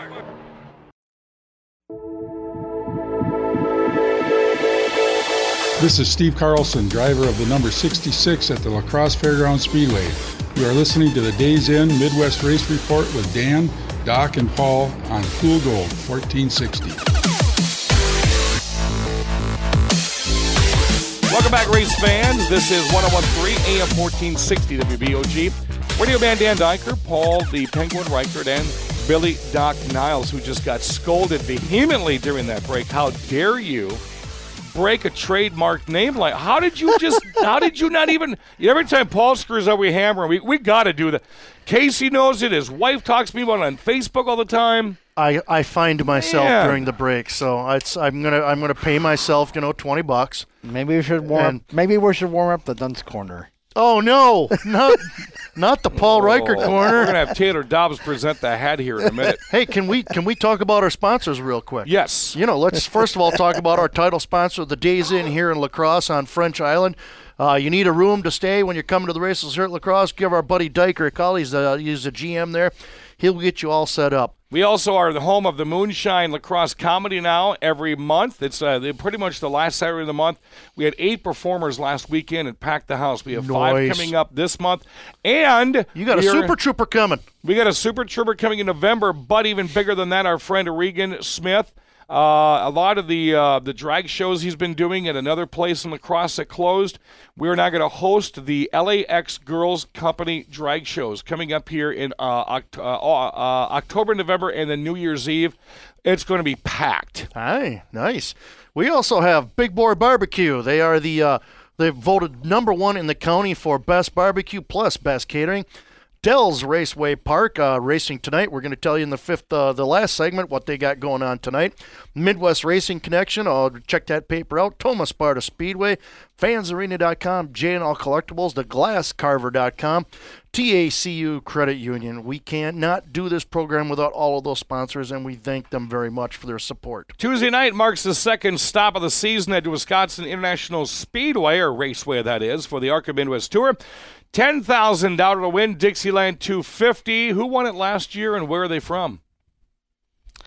This is Steve Carlson, driver of the number 66 at the La Crosse Fairgrounds Speedway. You are listening to the Days Inn Midwest Race Report with Dan, Doc, and Paul on Cool Gold 1460. Welcome back, race fans. This is 101.3 AM 1460 WBOG. Radio man Dan Diker, Paul the Penguin Reichert, and Billy Doc Niles, who just got scolded vehemently during that break. How dare you break a trademark name? Like, how did you not even, every time Paul screws up, we hammer him. We got to do that. Casey knows it. His wife talks to me about it on Facebook all the time. I find myself during the break, so I'm gonna pay myself, $20. Maybe we should warm up the Dunce Corner. Oh no, not the Paul Reichert corner. We're gonna have Taylor Dobbs present the hat here in a minute. Hey, can we talk about our sponsors real quick? Yes. Let's first of all talk about our title sponsor, the Days Inn here in La Crosse on French Island. You need a room to stay when you're coming to the races here at La Crosse. Give our buddy Diker a call. He's the GM there. He'll get you all set up. We also are the home of the Moonshine La Crosse Comedy now every month. It's pretty much the last Saturday of the month. We had 8 performers last weekend and packed the house. We have 5 coming up this month. And you got a Super Trooper coming. We got a Super Trooper coming in November, but even bigger than that, our friend Regan Smith. A lot of the drag shows he's been doing at another place in La Crosse that closed. We're now going to host the LAX Girls Company drag shows coming up here in October, November, and then New Year's Eve. It's going to be packed. Hi, nice. We also have Big Boar Barbecue. They are they've voted number 1 in the county for best barbecue plus best catering. Dell's Raceway Park racing tonight. We're going to tell you in the last segment what they got going on tonight. Midwest Racing Connection. I'll check that paper out. Thomas Sparta Speedway, fansarena.com, J&L Collectibles, theglasscarver.com, TACU Credit Union. We can't not do this program without all of those sponsors, and we thank them very much for their support. Tuesday night marks the second stop of the season at Wisconsin International Speedway, or Raceway that is, for the ARCA Midwest Tour. $10,000 to win, Dixieland 250. Who won it last year, and where are they from?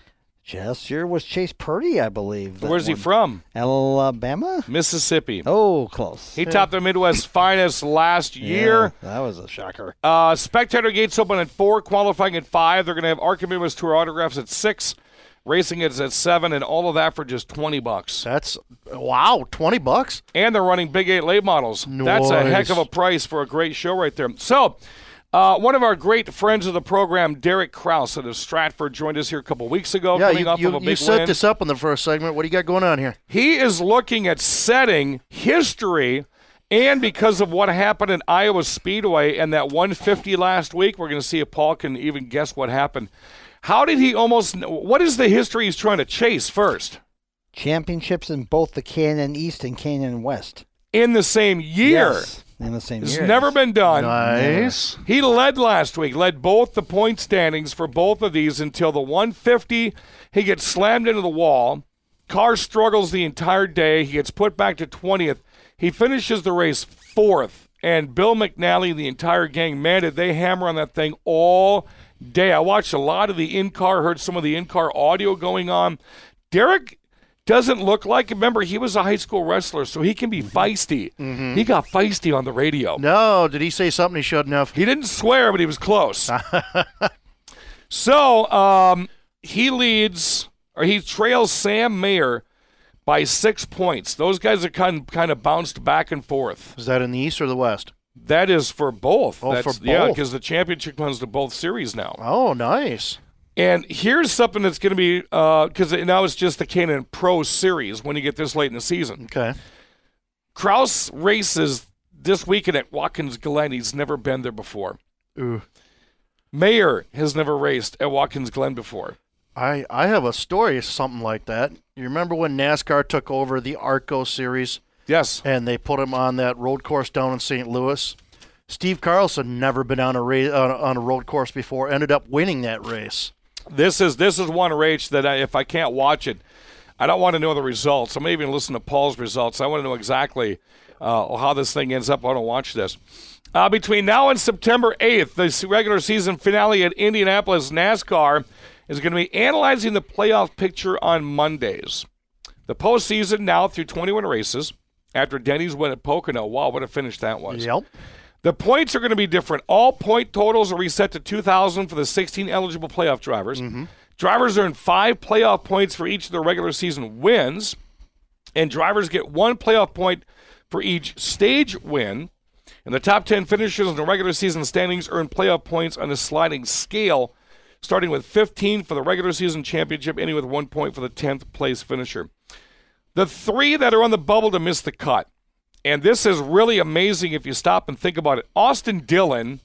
Last year was Chase Purdy, I believe. Where's he from? Alabama? Mississippi. Oh, close. He topped the Midwest Finest last year. That was a shocker. Spectator gates open at 4, qualifying at 5. They're going to have ARCA Midwest Tour autographs at 6. Racing is at 7, and all of that for just $20. That's, wow, $20? And they're running Big 8 late models. Nice. That's a heck of a price for a great show right there. So, one of our great friends of the program, Derek Kraus out of Stratford, joined us here a couple weeks ago. Yeah, coming off of a big you set win. this up in the first segment. What do you got going on here? He is looking at setting history, and because of what happened in Iowa Speedway and that 150 last week, we're going to see if Paul can even guess what happened. How did he what is the history he's trying to chase first? Championships in both the K&N East and K&N West. In the same year. Yes, in the same year. It's never been done. Nice. He led last week, led both the point standings for both of these until the 150. He gets slammed into the wall. Car struggles the entire day. He gets put back to 20th. He finishes the race 4th. And Bill McNally, the entire gang, man, did they hammer on that thing all day. I watched a lot of the in-car, heard some of the in-car audio going on. Derek doesn't look like, remember, he was a high school wrestler, so he can be feisty. Mm-hmm. He got feisty on the radio. No, did he say something he shouldn't have? He didn't swear, but he was close. So he trails Sam Mayer by 6 points. Those guys are kind of bounced back and forth. Is that in the East or the West? That is for both. Oh, for both. Yeah, because the championship comes to both series now. Oh, nice. And here's something that's going to be, because now it's just the K&N Pro Series when you get this late in the season. Okay. Kraus races this weekend at Watkins Glen. He's never been there before. Ooh. Mayer has never raced at Watkins Glen before. I have a story, something like that. You remember when NASCAR took over the ARCO Series? Yes. And they put him on that road course down in St. Louis? Steve Carlson never been on a road course before, ended up winning that race. This is one race that if I can't watch it, I don't want to know the results. I'm even listen to Paul's results. I want to know exactly how this thing ends up. I want to watch this. Between now and September 8th, the regular season finale at Indianapolis NASCAR is going to be analyzing the playoff picture on Mondays. The postseason now through 21 races after Denny's win at Pocono. Wow, what a finish that was. Yep. The points are going to be different. All point totals are reset to 2,000 for the 16 eligible playoff drivers. Mm-hmm. Drivers earn 5 playoff points for each of their regular season wins, and drivers get 1 playoff point for each stage win. And the top 10 finishers in the regular season standings earn playoff points on a sliding scale, starting with 15 for the regular season championship, ending with 1 point for the 10th place finisher. The 3 that are on the bubble to miss the cut. And this is really amazing if you stop and think about it. Austin Dillon,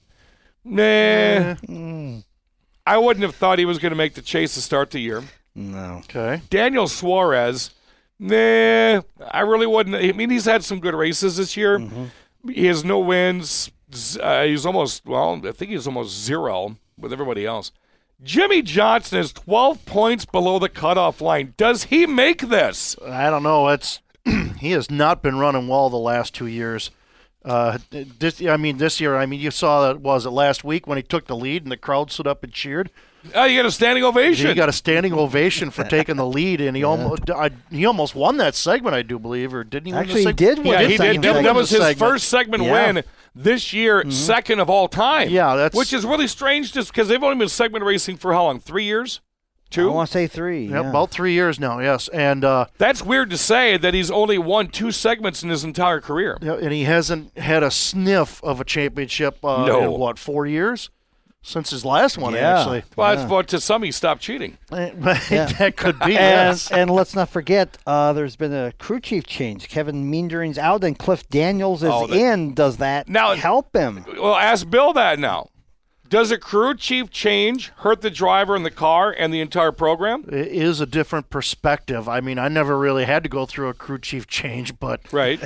I wouldn't have thought he was going to make the chase to start the year. No. Okay. Daniel Suarez, I really wouldn't. I mean, he's had some good races this year. Mm-hmm. He has no wins. He's almost, I think he's almost 0 with everybody else. Jimmy Johnson is 12 points below the cutoff line. Does he make this? I don't know. He has not been running well the last 2 years. This year, you saw that, was it last week when he took the lead and the crowd stood up and cheered? Oh, you got a standing ovation. He got a standing ovation for taking the lead, and he almost won that segment, I do believe, or didn't he win Actually, the segment? he did win. Yeah, he did. win That the was his segment. first segment win this year, second of all time. Yeah, which is really strange just because they've only been segment racing for how long? 3 years? 2? I want to say 3. Yeah, about 3 years now, yes. And that's weird to say that he's only won 2 segments in his entire career. Yeah, and he hasn't had a sniff of a championship in, 4 years? Since his last one, actually. Well, to some, he stopped cheating. That could be, And let's not forget, there's been a crew chief change. Kevin Meandering's out, and Cliff Daniels is in. Does that help him? Well, ask Bill that now. Does a crew chief change hurt the driver and the car and the entire program? It is a different perspective. I mean, I never really had to go through a crew chief change, but right.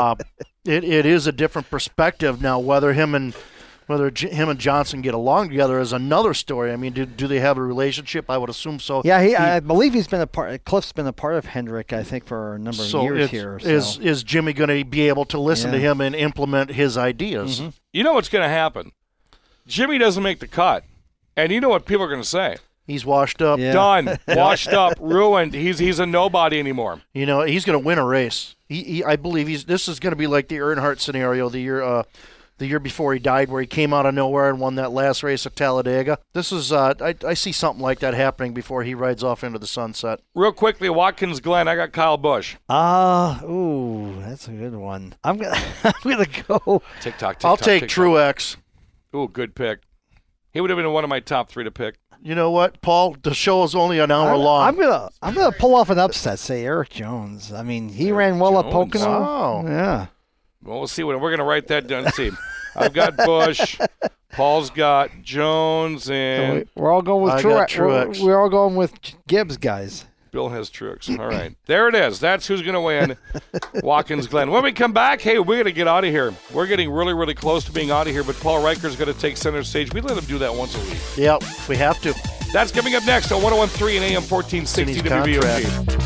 It is a different perspective now. Whether him and Johnson get along together is another story. I mean, do they have a relationship? I would assume so. Yeah, I believe he's been a part. Cliff's been a part of Hendrick, I think, for a number of years here. So. Is Jimmy going to be able to listen to him and implement his ideas? Mm-hmm. You know what's going to happen? Jimmy doesn't make the cut, and you know what people are going to say. He's washed up. Yeah. Done. Washed up. Ruined. He's a nobody anymore. You know, he's going to win a race. I believe this is going to be like the Earnhardt scenario the year before he died, where he came out of nowhere and won that last race at Talladega. This is I see something like that happening before he rides off into the sunset. Real quickly, Watkins Glen. I got Kyle Busch. That's a good one. I'm gonna go. TikTok. I'll take Truex. Ooh, good pick. He would have been one of my top 3 to pick. You know what, Paul? The show is only an hour long. I'm gonna pull off an upset. Say Eric Jones. I mean, he ran well at Pocono. Oh, yeah. Well, we'll see. We're going to write that down and see. I've got Busch. Paul's got Jones, and we're all going with Truex. We're all going with Gibbs, guys. Bill has Truex. All right. There it is. That's who's going to win Watkins Glen. When we come back, hey, we're going to get out of here. We're getting really, really close to being out of here, but Paul Reicher's going to take center stage. We let him do that once a week. Yep, we have to. That's coming up next on 101.3 and AM 1460 WBOG.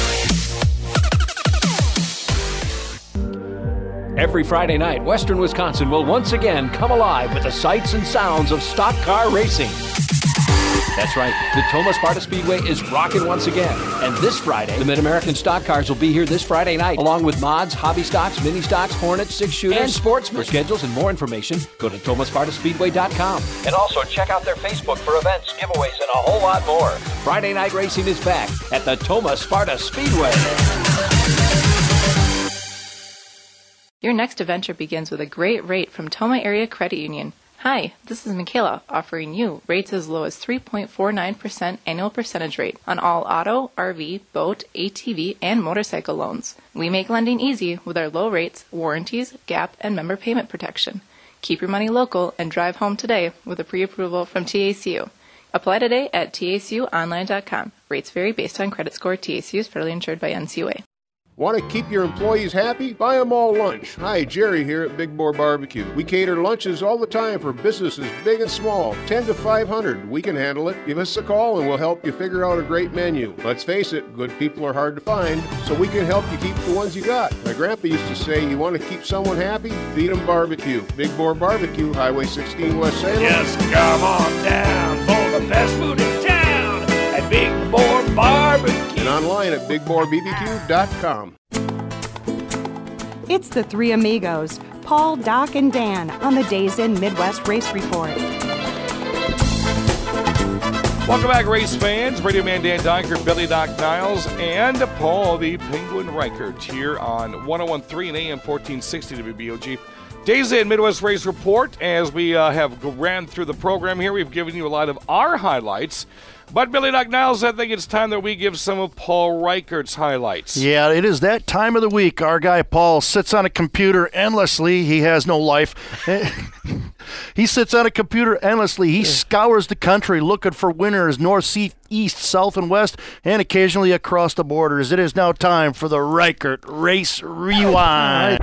Every Friday night, Western Wisconsin will once again come alive with the sights and sounds of stock car racing. That's right, the Thomas Sparta Speedway is rocking once again. And this Friday, the Mid-American Stock Cars will be here this Friday night, along with mods, hobby stocks, mini stocks, Hornets, 6-shooters, and sportsmen. For schedules and more information, go to ThomasSpartaSpeedway.com. And also check out their Facebook for events, giveaways, and a whole lot more. Friday night racing is back at the Thomas Sparta Speedway. Your next adventure begins with a great rate from Toma Area Credit Union. Hi, this is Michaela, offering you rates as low as 3.49% annual percentage rate on all auto, RV, boat, ATV, and motorcycle loans. We make lending easy with our low rates, warranties, gap, and member payment protection. Keep your money local and drive home today with a pre-approval from TACU. Apply today at TACUonline.com. Rates vary based on credit score. TACU is federally insured by NCUA. Want to keep your employees happy? Buy them all lunch. Hi, Jerry here at Big Boar Barbecue. We cater lunches all the time for businesses big and small, 10 to 500. We can handle it. Give us a call and we'll help you figure out a great menu. Let's face it, good people are hard to find, so we can help you keep the ones you got. My grandpa used to say, you want to keep someone happy? Feed them barbecue. Big Boar Barbecue, Highway 16 West Salem. Just come on down for the best food in town at Big Boar Barbecue. And online at BigBoarBBQ.com. It's the three amigos, Paul, Doc, and Dan, on the Days in Midwest Race Report. Welcome back, race fans. Radio Man Dan Dykert, Billy Doc Niles, and Paul the Penguin Reichert here on 101.3 and AM 1460 WBOG. Days in Midwest Race Report. As we have ran through the program here, we've given you a lot of our highlights. But Billy Doc Niles, I think it's time that we give some of Paul Reichert's highlights. Yeah, it is that time of the week. Our guy Paul sits on a computer endlessly. He has no life. He sits on a computer endlessly. He scours the country looking for winners north, east, south, and west, and occasionally across the borders. It is now time for the Reichert Race Rewind.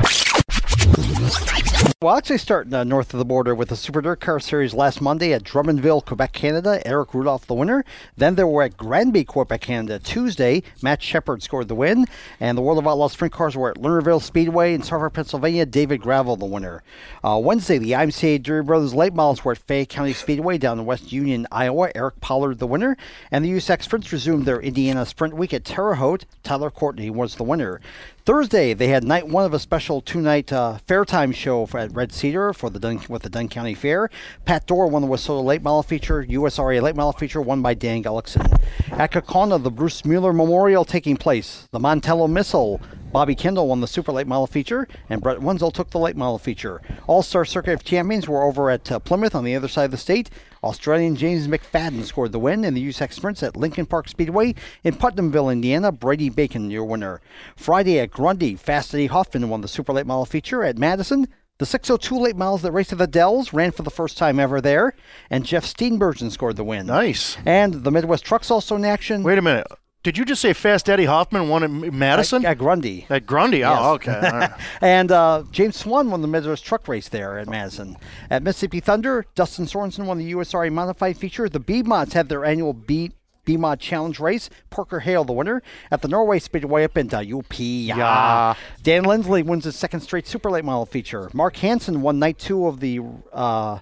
Well, actually starting north of the border with the Super Dirt Car Series last Monday at Drummondville, Quebec, Canada. Eric Rudolph, the winner. Then they were at Granby, Quebec, Canada Tuesday. Matt Shepard scored the win. And the World of Outlaws Sprint Cars were at Lernerville Speedway in Sarver, Pennsylvania. David Gravel, the winner. Wednesday, the IMCA Drury Brothers Late Models were at Fayette County Speedway down in West Union, Iowa. Eric Pollard, the winner. And the USAC Sprints resumed their Indiana Sprint Week at Terre Haute. Tyler Courtney was the winner. Thursday, they had night one of a special two-night fair time show at Red Cedar with the Dunn County Fair. Pat Dorr won the Wissota Late Model Feature, USRA Late Model Feature, won by Dan Gullickson. At Kaukauna, the Bruce Mueller Memorial taking place. The Montello Missile, Bobby Kendall won the Super Late Model Feature, and Brett Wenzel took the Late Model Feature. All-Star Circuit of Champions were over at Plymouth on the other side of the state. Australian James McFadden scored the win in the USAC Sprints at Lincoln Park Speedway. In Putnamville, Indiana, Brady Bacon, your winner. Friday at Grundy, Fast Eddie Hoffman won the Super Late Model Feature. At Madison, the 602 Late Models that raced at the Dells ran for the first time ever there, and Jeff Steenbergen scored the win. Nice. And the Midwest Trucks also in action. Wait a minute. Did you just say Fast Eddie Hoffman won at Madison? At Grundy. At Grundy, yes. Oh, okay. All right. And James Swan won the Midwest Truck Race there at Madison. At Mississippi Thunder, Dustin Sorensen won the USRA Modified Feature. The B-Mods had their annual B-Mod Challenge race. Parker Hale, the winner. At the Norway Speedway up in UP. Yeah. Dan Lindsley wins his second straight Super Late Model Feature. Mark Hansen won night two of the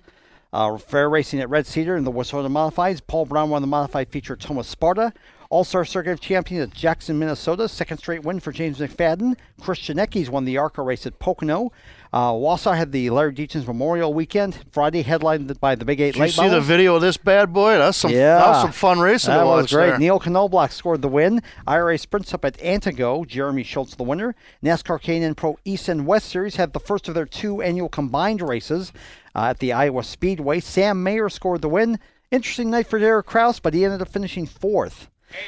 Fair racing at Red Cedar in the Wissota Modifieds. Paul Brown won the Modified feature at Thomas Sparta. All-Star Circuit of Champions at Jackson, Minnesota. Second straight win for James McFadden. Christian Eckes won the ARCA race at Pocono. Wausau had the Larry Deitchens Memorial Weekend. Friday headlined by the Big 8 late models. Did you see the video of this bad boy? That was some fun racing to watch. That was great. There. Neil Knobloch scored the win. IRA Sprints up at Antigo. Jeremy Schultz the winner. NASCAR K&N Pro East and West Series had the first of their 2 annual combined races at the Iowa Speedway. Sam Mayer scored the win. Interesting night for Derek Kraus, but he ended up finishing 4th.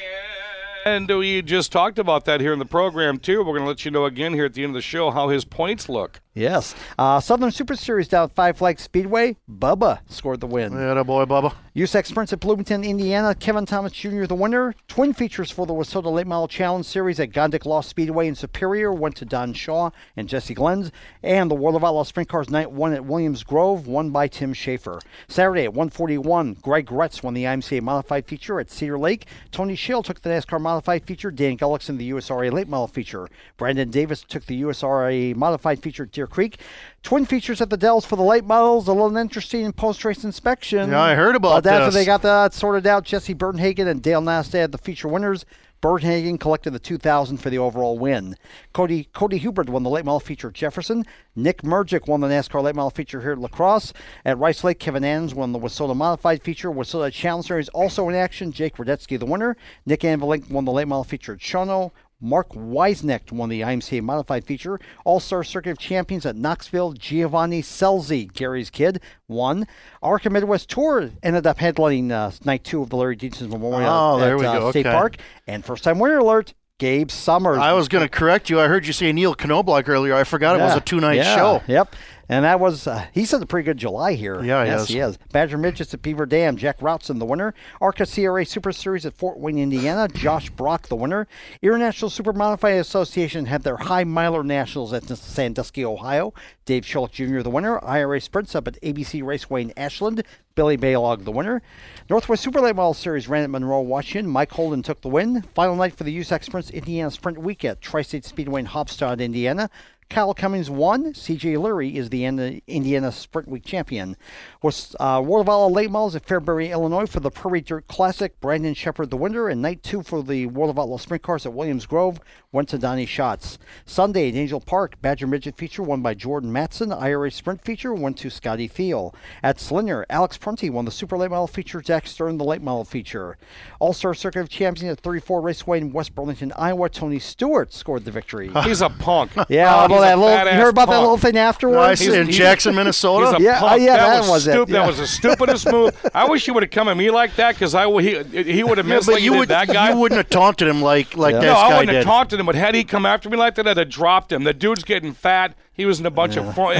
And we just talked about that here in the program, too. We're going to let you know again here at the end of the show how his points look. Yes. Southern Super Series down at Five Flags Speedway. Bubba scored the win. Yeah, boy, Bubba. USAC Sprints at Bloomington, Indiana. Kevin Thomas Jr. the winner. Twin features for the Wissota Late Model Challenge Series at Gondik Law Speedway in Superior went to Don Shaw and Jesse Glenns. And the World of Outlaw Sprint Cars Night 1 at Williams Grove, won by Tim Schaefer. Saturday at 141, Greg Retz won the IMCA Modified feature at Cedar Lake. Tony Schill took the NASCAR Modified feature. Dan Gullickson the USRA Late Model feature. Brandon Davis took the USRA Modified feature at Deer Creek. Twin features at the Dells for the late models. A little interesting in post-race inspection. Yeah, I heard about that. After this. they got that sorted out, Jesse Bernhagen and Dale Nastad, the feature winners. Bernhagen collected the $2,000 for the overall win. Cody Hubert won the late model feature at Jefferson. Nick Murgic won the NASCAR late model feature here at La Crosse. At Rice Lake, Kevin Adams won the Wissota Modified feature. Wissota Challenge Series also in action. Jake Radetsky the winner. Nick Anvilink won the late model feature at Shawano. Mark Weisnecht won the IMCA Modified feature. All-Star Circuit of Champions at Knoxville. Giovanni Selzy, Gary's kid, won. ARCA Midwest Tour ended up headlining Night 2 of the Larry Deitchens Memorial at State Park. And first-time winner alert, Gabe Summers. I was going to correct you. I heard you say Neil Knobloch earlier. I forgot it was a 2-night show. Yep. And that was, he's had a pretty good July here. Yeah, yes, he is. Badger Midgets at Beaver Dam. Jack Routson, the winner. ARCA CRA Super Series at Fort Wayne, Indiana. Josh Brock, the winner. International Super Modified Association had their High Miler Nationals at Sandusky, Ohio. Dave Schultz Jr., the winner. IRA Sprints up at ABC Raceway in Ashland. Billy Baylog, the winner. Northwest Super Late Model Series ran at Monroe, Washington. Mike Holden took the win. Final night for the USAC Sprints Indiana Sprint Week at Tri-State Speedway in Hopstad, Indiana. Kyle Cummings won. C.J. Leary is the Indiana Sprint Week champion. Was World of Outlaw Late Models at Fairbury, Illinois for the Prairie Dirt Classic. Brandon Shepard the winner. And night 2 for the World of Outlaw Sprint Cars at Williams Grove went to Donnie Schatz. Sunday at Angel Park, Badger Midget feature won by Jordan Matson. IRA Sprint feature went to Scotty Thiel. At Slinger, Alex Prunty won the Super Late Model feature. Zach Stern the Late Model feature. All-Star Circuit of Champions at 34 Raceway in West Burlington, Iowa. Tony Stewart scored the victory. He's a punk. Yeah, you heard about that little thing afterwards? In Jackson, Minnesota? He's a punk. That was it. That was the stupidest move. I wish he would have come at me like that because he would have missed that guy. You wouldn't have taunted him like this guy did. No, I wouldn't have taunted him, but had he come after me like that, I'd have dropped him. The dude's getting fat. He was in a bunch of front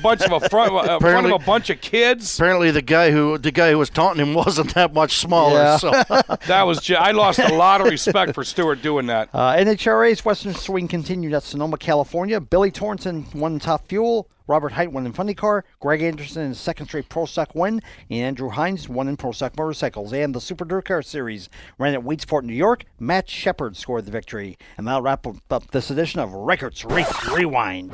of a bunch of kids. Apparently, the guy who was taunting him wasn't that much smaller. Yeah. So. That was I lost a lot of respect for Stewart doing that. NHRA's Western Swing continued at Sonoma, California. Billy Torrenson won Top Fuel. Robert Height won in Funny Car. Greg Anderson in his second straight Pro Stock win. And Andrew Hines won in Pro Stock Motorcycles. And the Super Dirt Car Series ran at Weedsport, New York. Matt Shepard scored the victory. And that'll wrap up this edition of Records Race Rewind.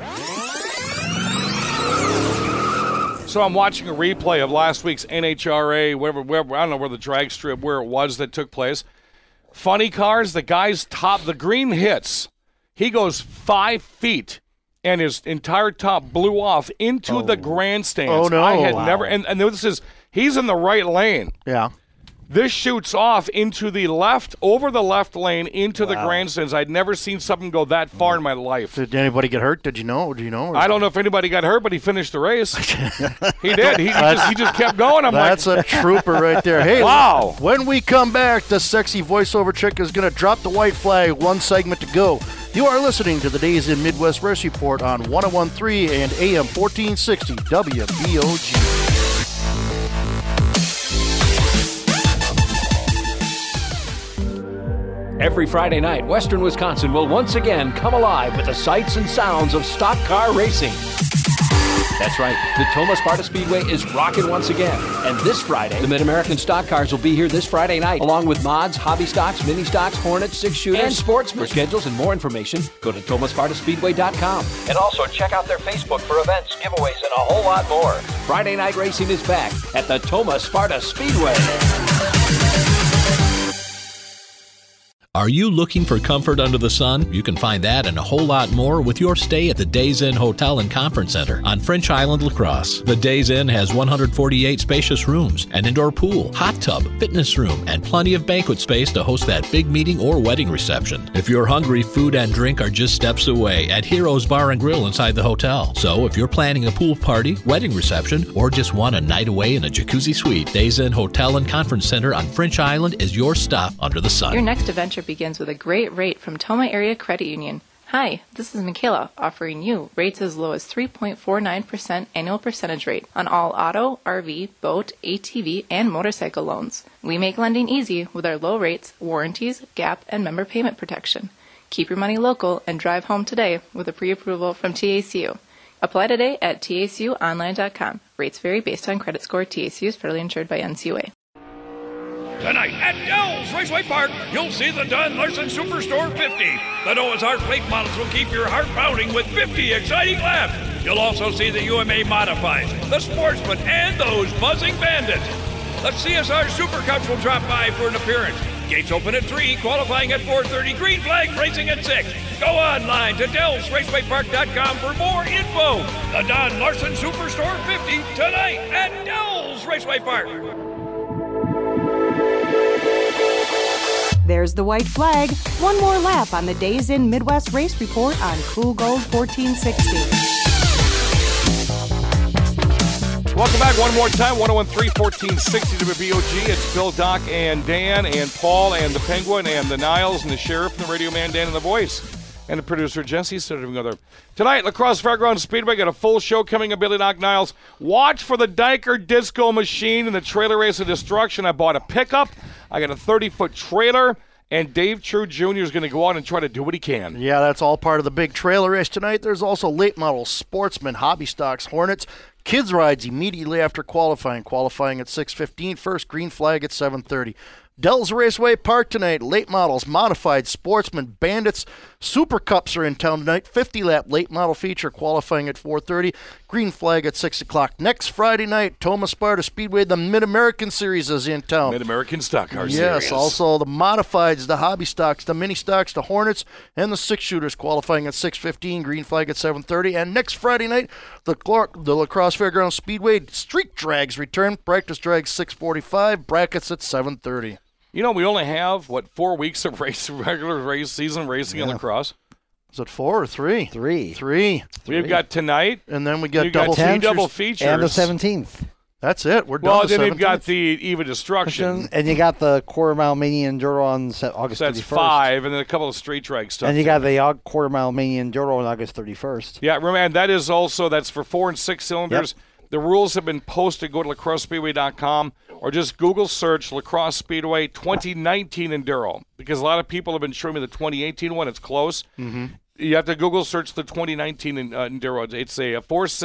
So I'm watching a replay of last week's NHRA, wherever I don't know where the drag strip, where it was that took place. Funny Cars, the guy's top, the green hits. He goes 5 feet. And his entire top blew off into the grandstands. Oh, no. I had never, and he's in the right lane. Yeah. This shoots off into the left, over the left lane, into the grandstands. I'd never seen something go that far in my life. Did anybody get hurt? Did you know? Do you know? I don't know if anybody got hurt, but he finished the race. He did. He just kept going. That's a trooper right there. Hey, wow. When we come back, the sexy voiceover chick is going to drop the white flag. 1 segment to go. You are listening to the Days in Midwest Race Report on 101.3 and AM 1460 WBOG. Every Friday night, Western Wisconsin will once again come alive with the sights and sounds of stock car racing. That's right. The Thomas Sparta Speedway is rocking once again. And this Friday, the Mid-American Stock Cars will be here this Friday night, along with mods, hobby stocks, mini stocks, Hornets, 6-shooters, and sportsmen. For schedules and more information, go to thomasspartaspeedway.com. And also check out their Facebook for events, giveaways, and a whole lot more. Friday night racing is back at the Thomas Sparta Speedway. Are you looking for comfort under the sun? You can find that and a whole lot more with your stay at the Days Inn Hotel and Conference Center on French Island, La Crosse. The Days Inn has 148 spacious rooms, an indoor pool, hot tub, fitness room, and plenty of banquet space to host that big meeting or wedding reception. If you're hungry, food and drink are just steps away at Heroes Bar and Grill inside the hotel. So if you're planning a pool party, wedding reception, or just want a night away in a jacuzzi suite, Days Inn Hotel and Conference Center on French Island is your stop under the sun. Your next adventure begins with a great rate from Toma Area Credit Union. Hi, this is Michaela, offering you rates as low as 3.49% annual percentage rate on all auto, RV, boat, ATV, and motorcycle loans. We make lending easy with our low rates, warranties, gap, and member payment protection. Keep your money local and drive home today with a pre-approval from TACU. Apply today at tacuonline.com. Rates vary based on credit score. TACU is federally insured by NCUA. Tonight at Dell's Raceway Park, you'll see the Don Larson Superstore 50. The Noah's Ark late models will keep your heart pounding with 50 exciting laps. You'll also see the UMA Modifies, the Sportsman, and those buzzing bandits. The CSR Super Cups will drop by for an appearance. Gates open at 3, qualifying at 4:30, green flag racing at 6. Go online to DellsRacewayPark.com for more info. The Don Larson Superstore 50 tonight at Dell's Raceway Park. There's the white flag. One more lap on the Days Inn Midwest Race Report on Cool Gold 1460. Welcome back one more time, 101.3, 1460 WBOG. It's Bill, Doc, and Dan, and Paul, and the Penguin, and the Niles, and the Sheriff, and the Radio Man, Dan, and the Voice, and the producer, Jesse, serving other. Tonight, La Crosse Fairgrounds Speedway got a full show coming up. Billy Doc Niles. Watch for the Dyker Disco Machine in the Trailer Race of Destruction. I bought a pickup. I got a 30-foot trailer, and Dave True Jr. is going to go out and try to do what he can. Yeah, that's all part of the big trailer race tonight. There's also late models, Sportsmen, Hobby Stocks, Hornets, Kids rides immediately after qualifying at 6:15, first green flag at 7:30. Dell's Raceway Park tonight. Late models, modified, Sportsmen, Bandits, Super Cups are in town tonight. 50-lap late model feature qualifying at 4:30. Green flag at 6 o'clock. Next Friday night, Thomas Sparta Speedway, the Mid-American Series is in town. Mid-American Stock Car Series. Yes, also the modifieds, the hobby stocks, the mini stocks, the Hornets, and the 6-shooters qualifying at 6:15. Green flag at 7:30. And next Friday night, the La Crosse Fairgrounds Speedway Street Drags return. Practice drags 6:45. Brackets at 7:30. You know, we only have, 4 weeks of regular race season racing in La Crosse? Is it 4 or 3? 3. We've got tonight. And then we got double features. And the 17th. That's it. We're done. Well, then they've got the Eva Destruction. And you got the quarter mile mini enduro on August 31st. That's 5, and then a couple of street drag stuff. And you got the quarter mile mini enduro on August 31st. Yeah, remember, and that is also, that's for 4 and 6 cylinders. Yep. The rules have been posted. Go to lacrossespeedway.com or just Google search La Crosse Speedway 2019 Enduro, because a lot of people have been showing me the 2018 one. It's close. Mm-hmm. You have to Google search the 2019 Enduro. It's a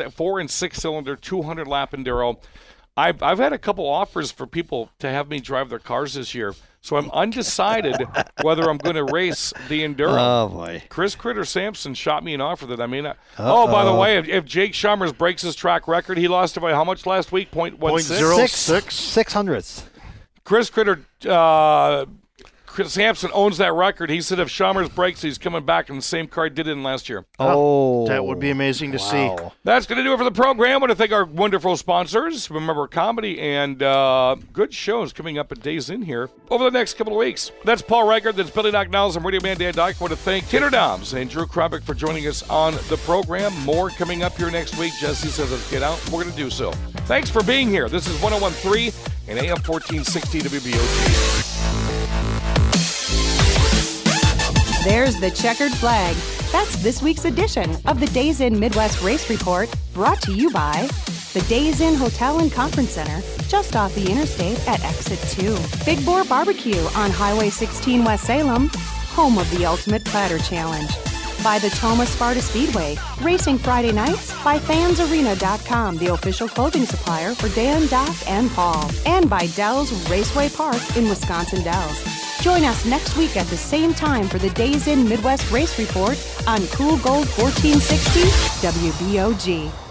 4 and 6 cylinder 200 lap Enduro. I've had a couple offers for people to have me drive their cars this year, so I'm undecided whether I'm going to race the Enduro. Oh, boy. Chris Critter Sampson shot me an offer that I may not. Oh, by the way, if Jake Schummers breaks his track record, he lost it by how much last week? 0.06? 600ths. Chris Critter Chris Sampson owns that record. He said if Schummers breaks, he's coming back in the same car he did in last year. Oh, that would be amazing to see. That's going to do it for the program. I want to thank our wonderful sponsors. Remember, comedy and good shows coming up at Days Inn here over the next couple of weeks. That's Paul Reichert. That's Billy Doc Niles. I'm Radio Man Dan Doc. I want to thank Tanner Dobbs and Drew Krabik for joining us on the program. More coming up here next week. Jesse says let's get out. We're going to do so. Thanks for being here. This is 101.3 and AM 1460 WBOG. There's the checkered flag. That's this week's edition of the Days Inn Midwest Race Report, brought to you by the Days Inn Hotel and Conference Center, just off the interstate at Exit 2. Big Boar Barbecue on Highway 16 West Salem, home of the Ultimate Platter Challenge. By the Toma Sparta Speedway, racing Friday nights by fansarena.com, the official clothing supplier for Dan, Doc, and Paul. And by Dells Raceway Park in Wisconsin Dells. Join us next week at the same time for the Days in Midwest Race Report on Cool Gold 1460 WBOG.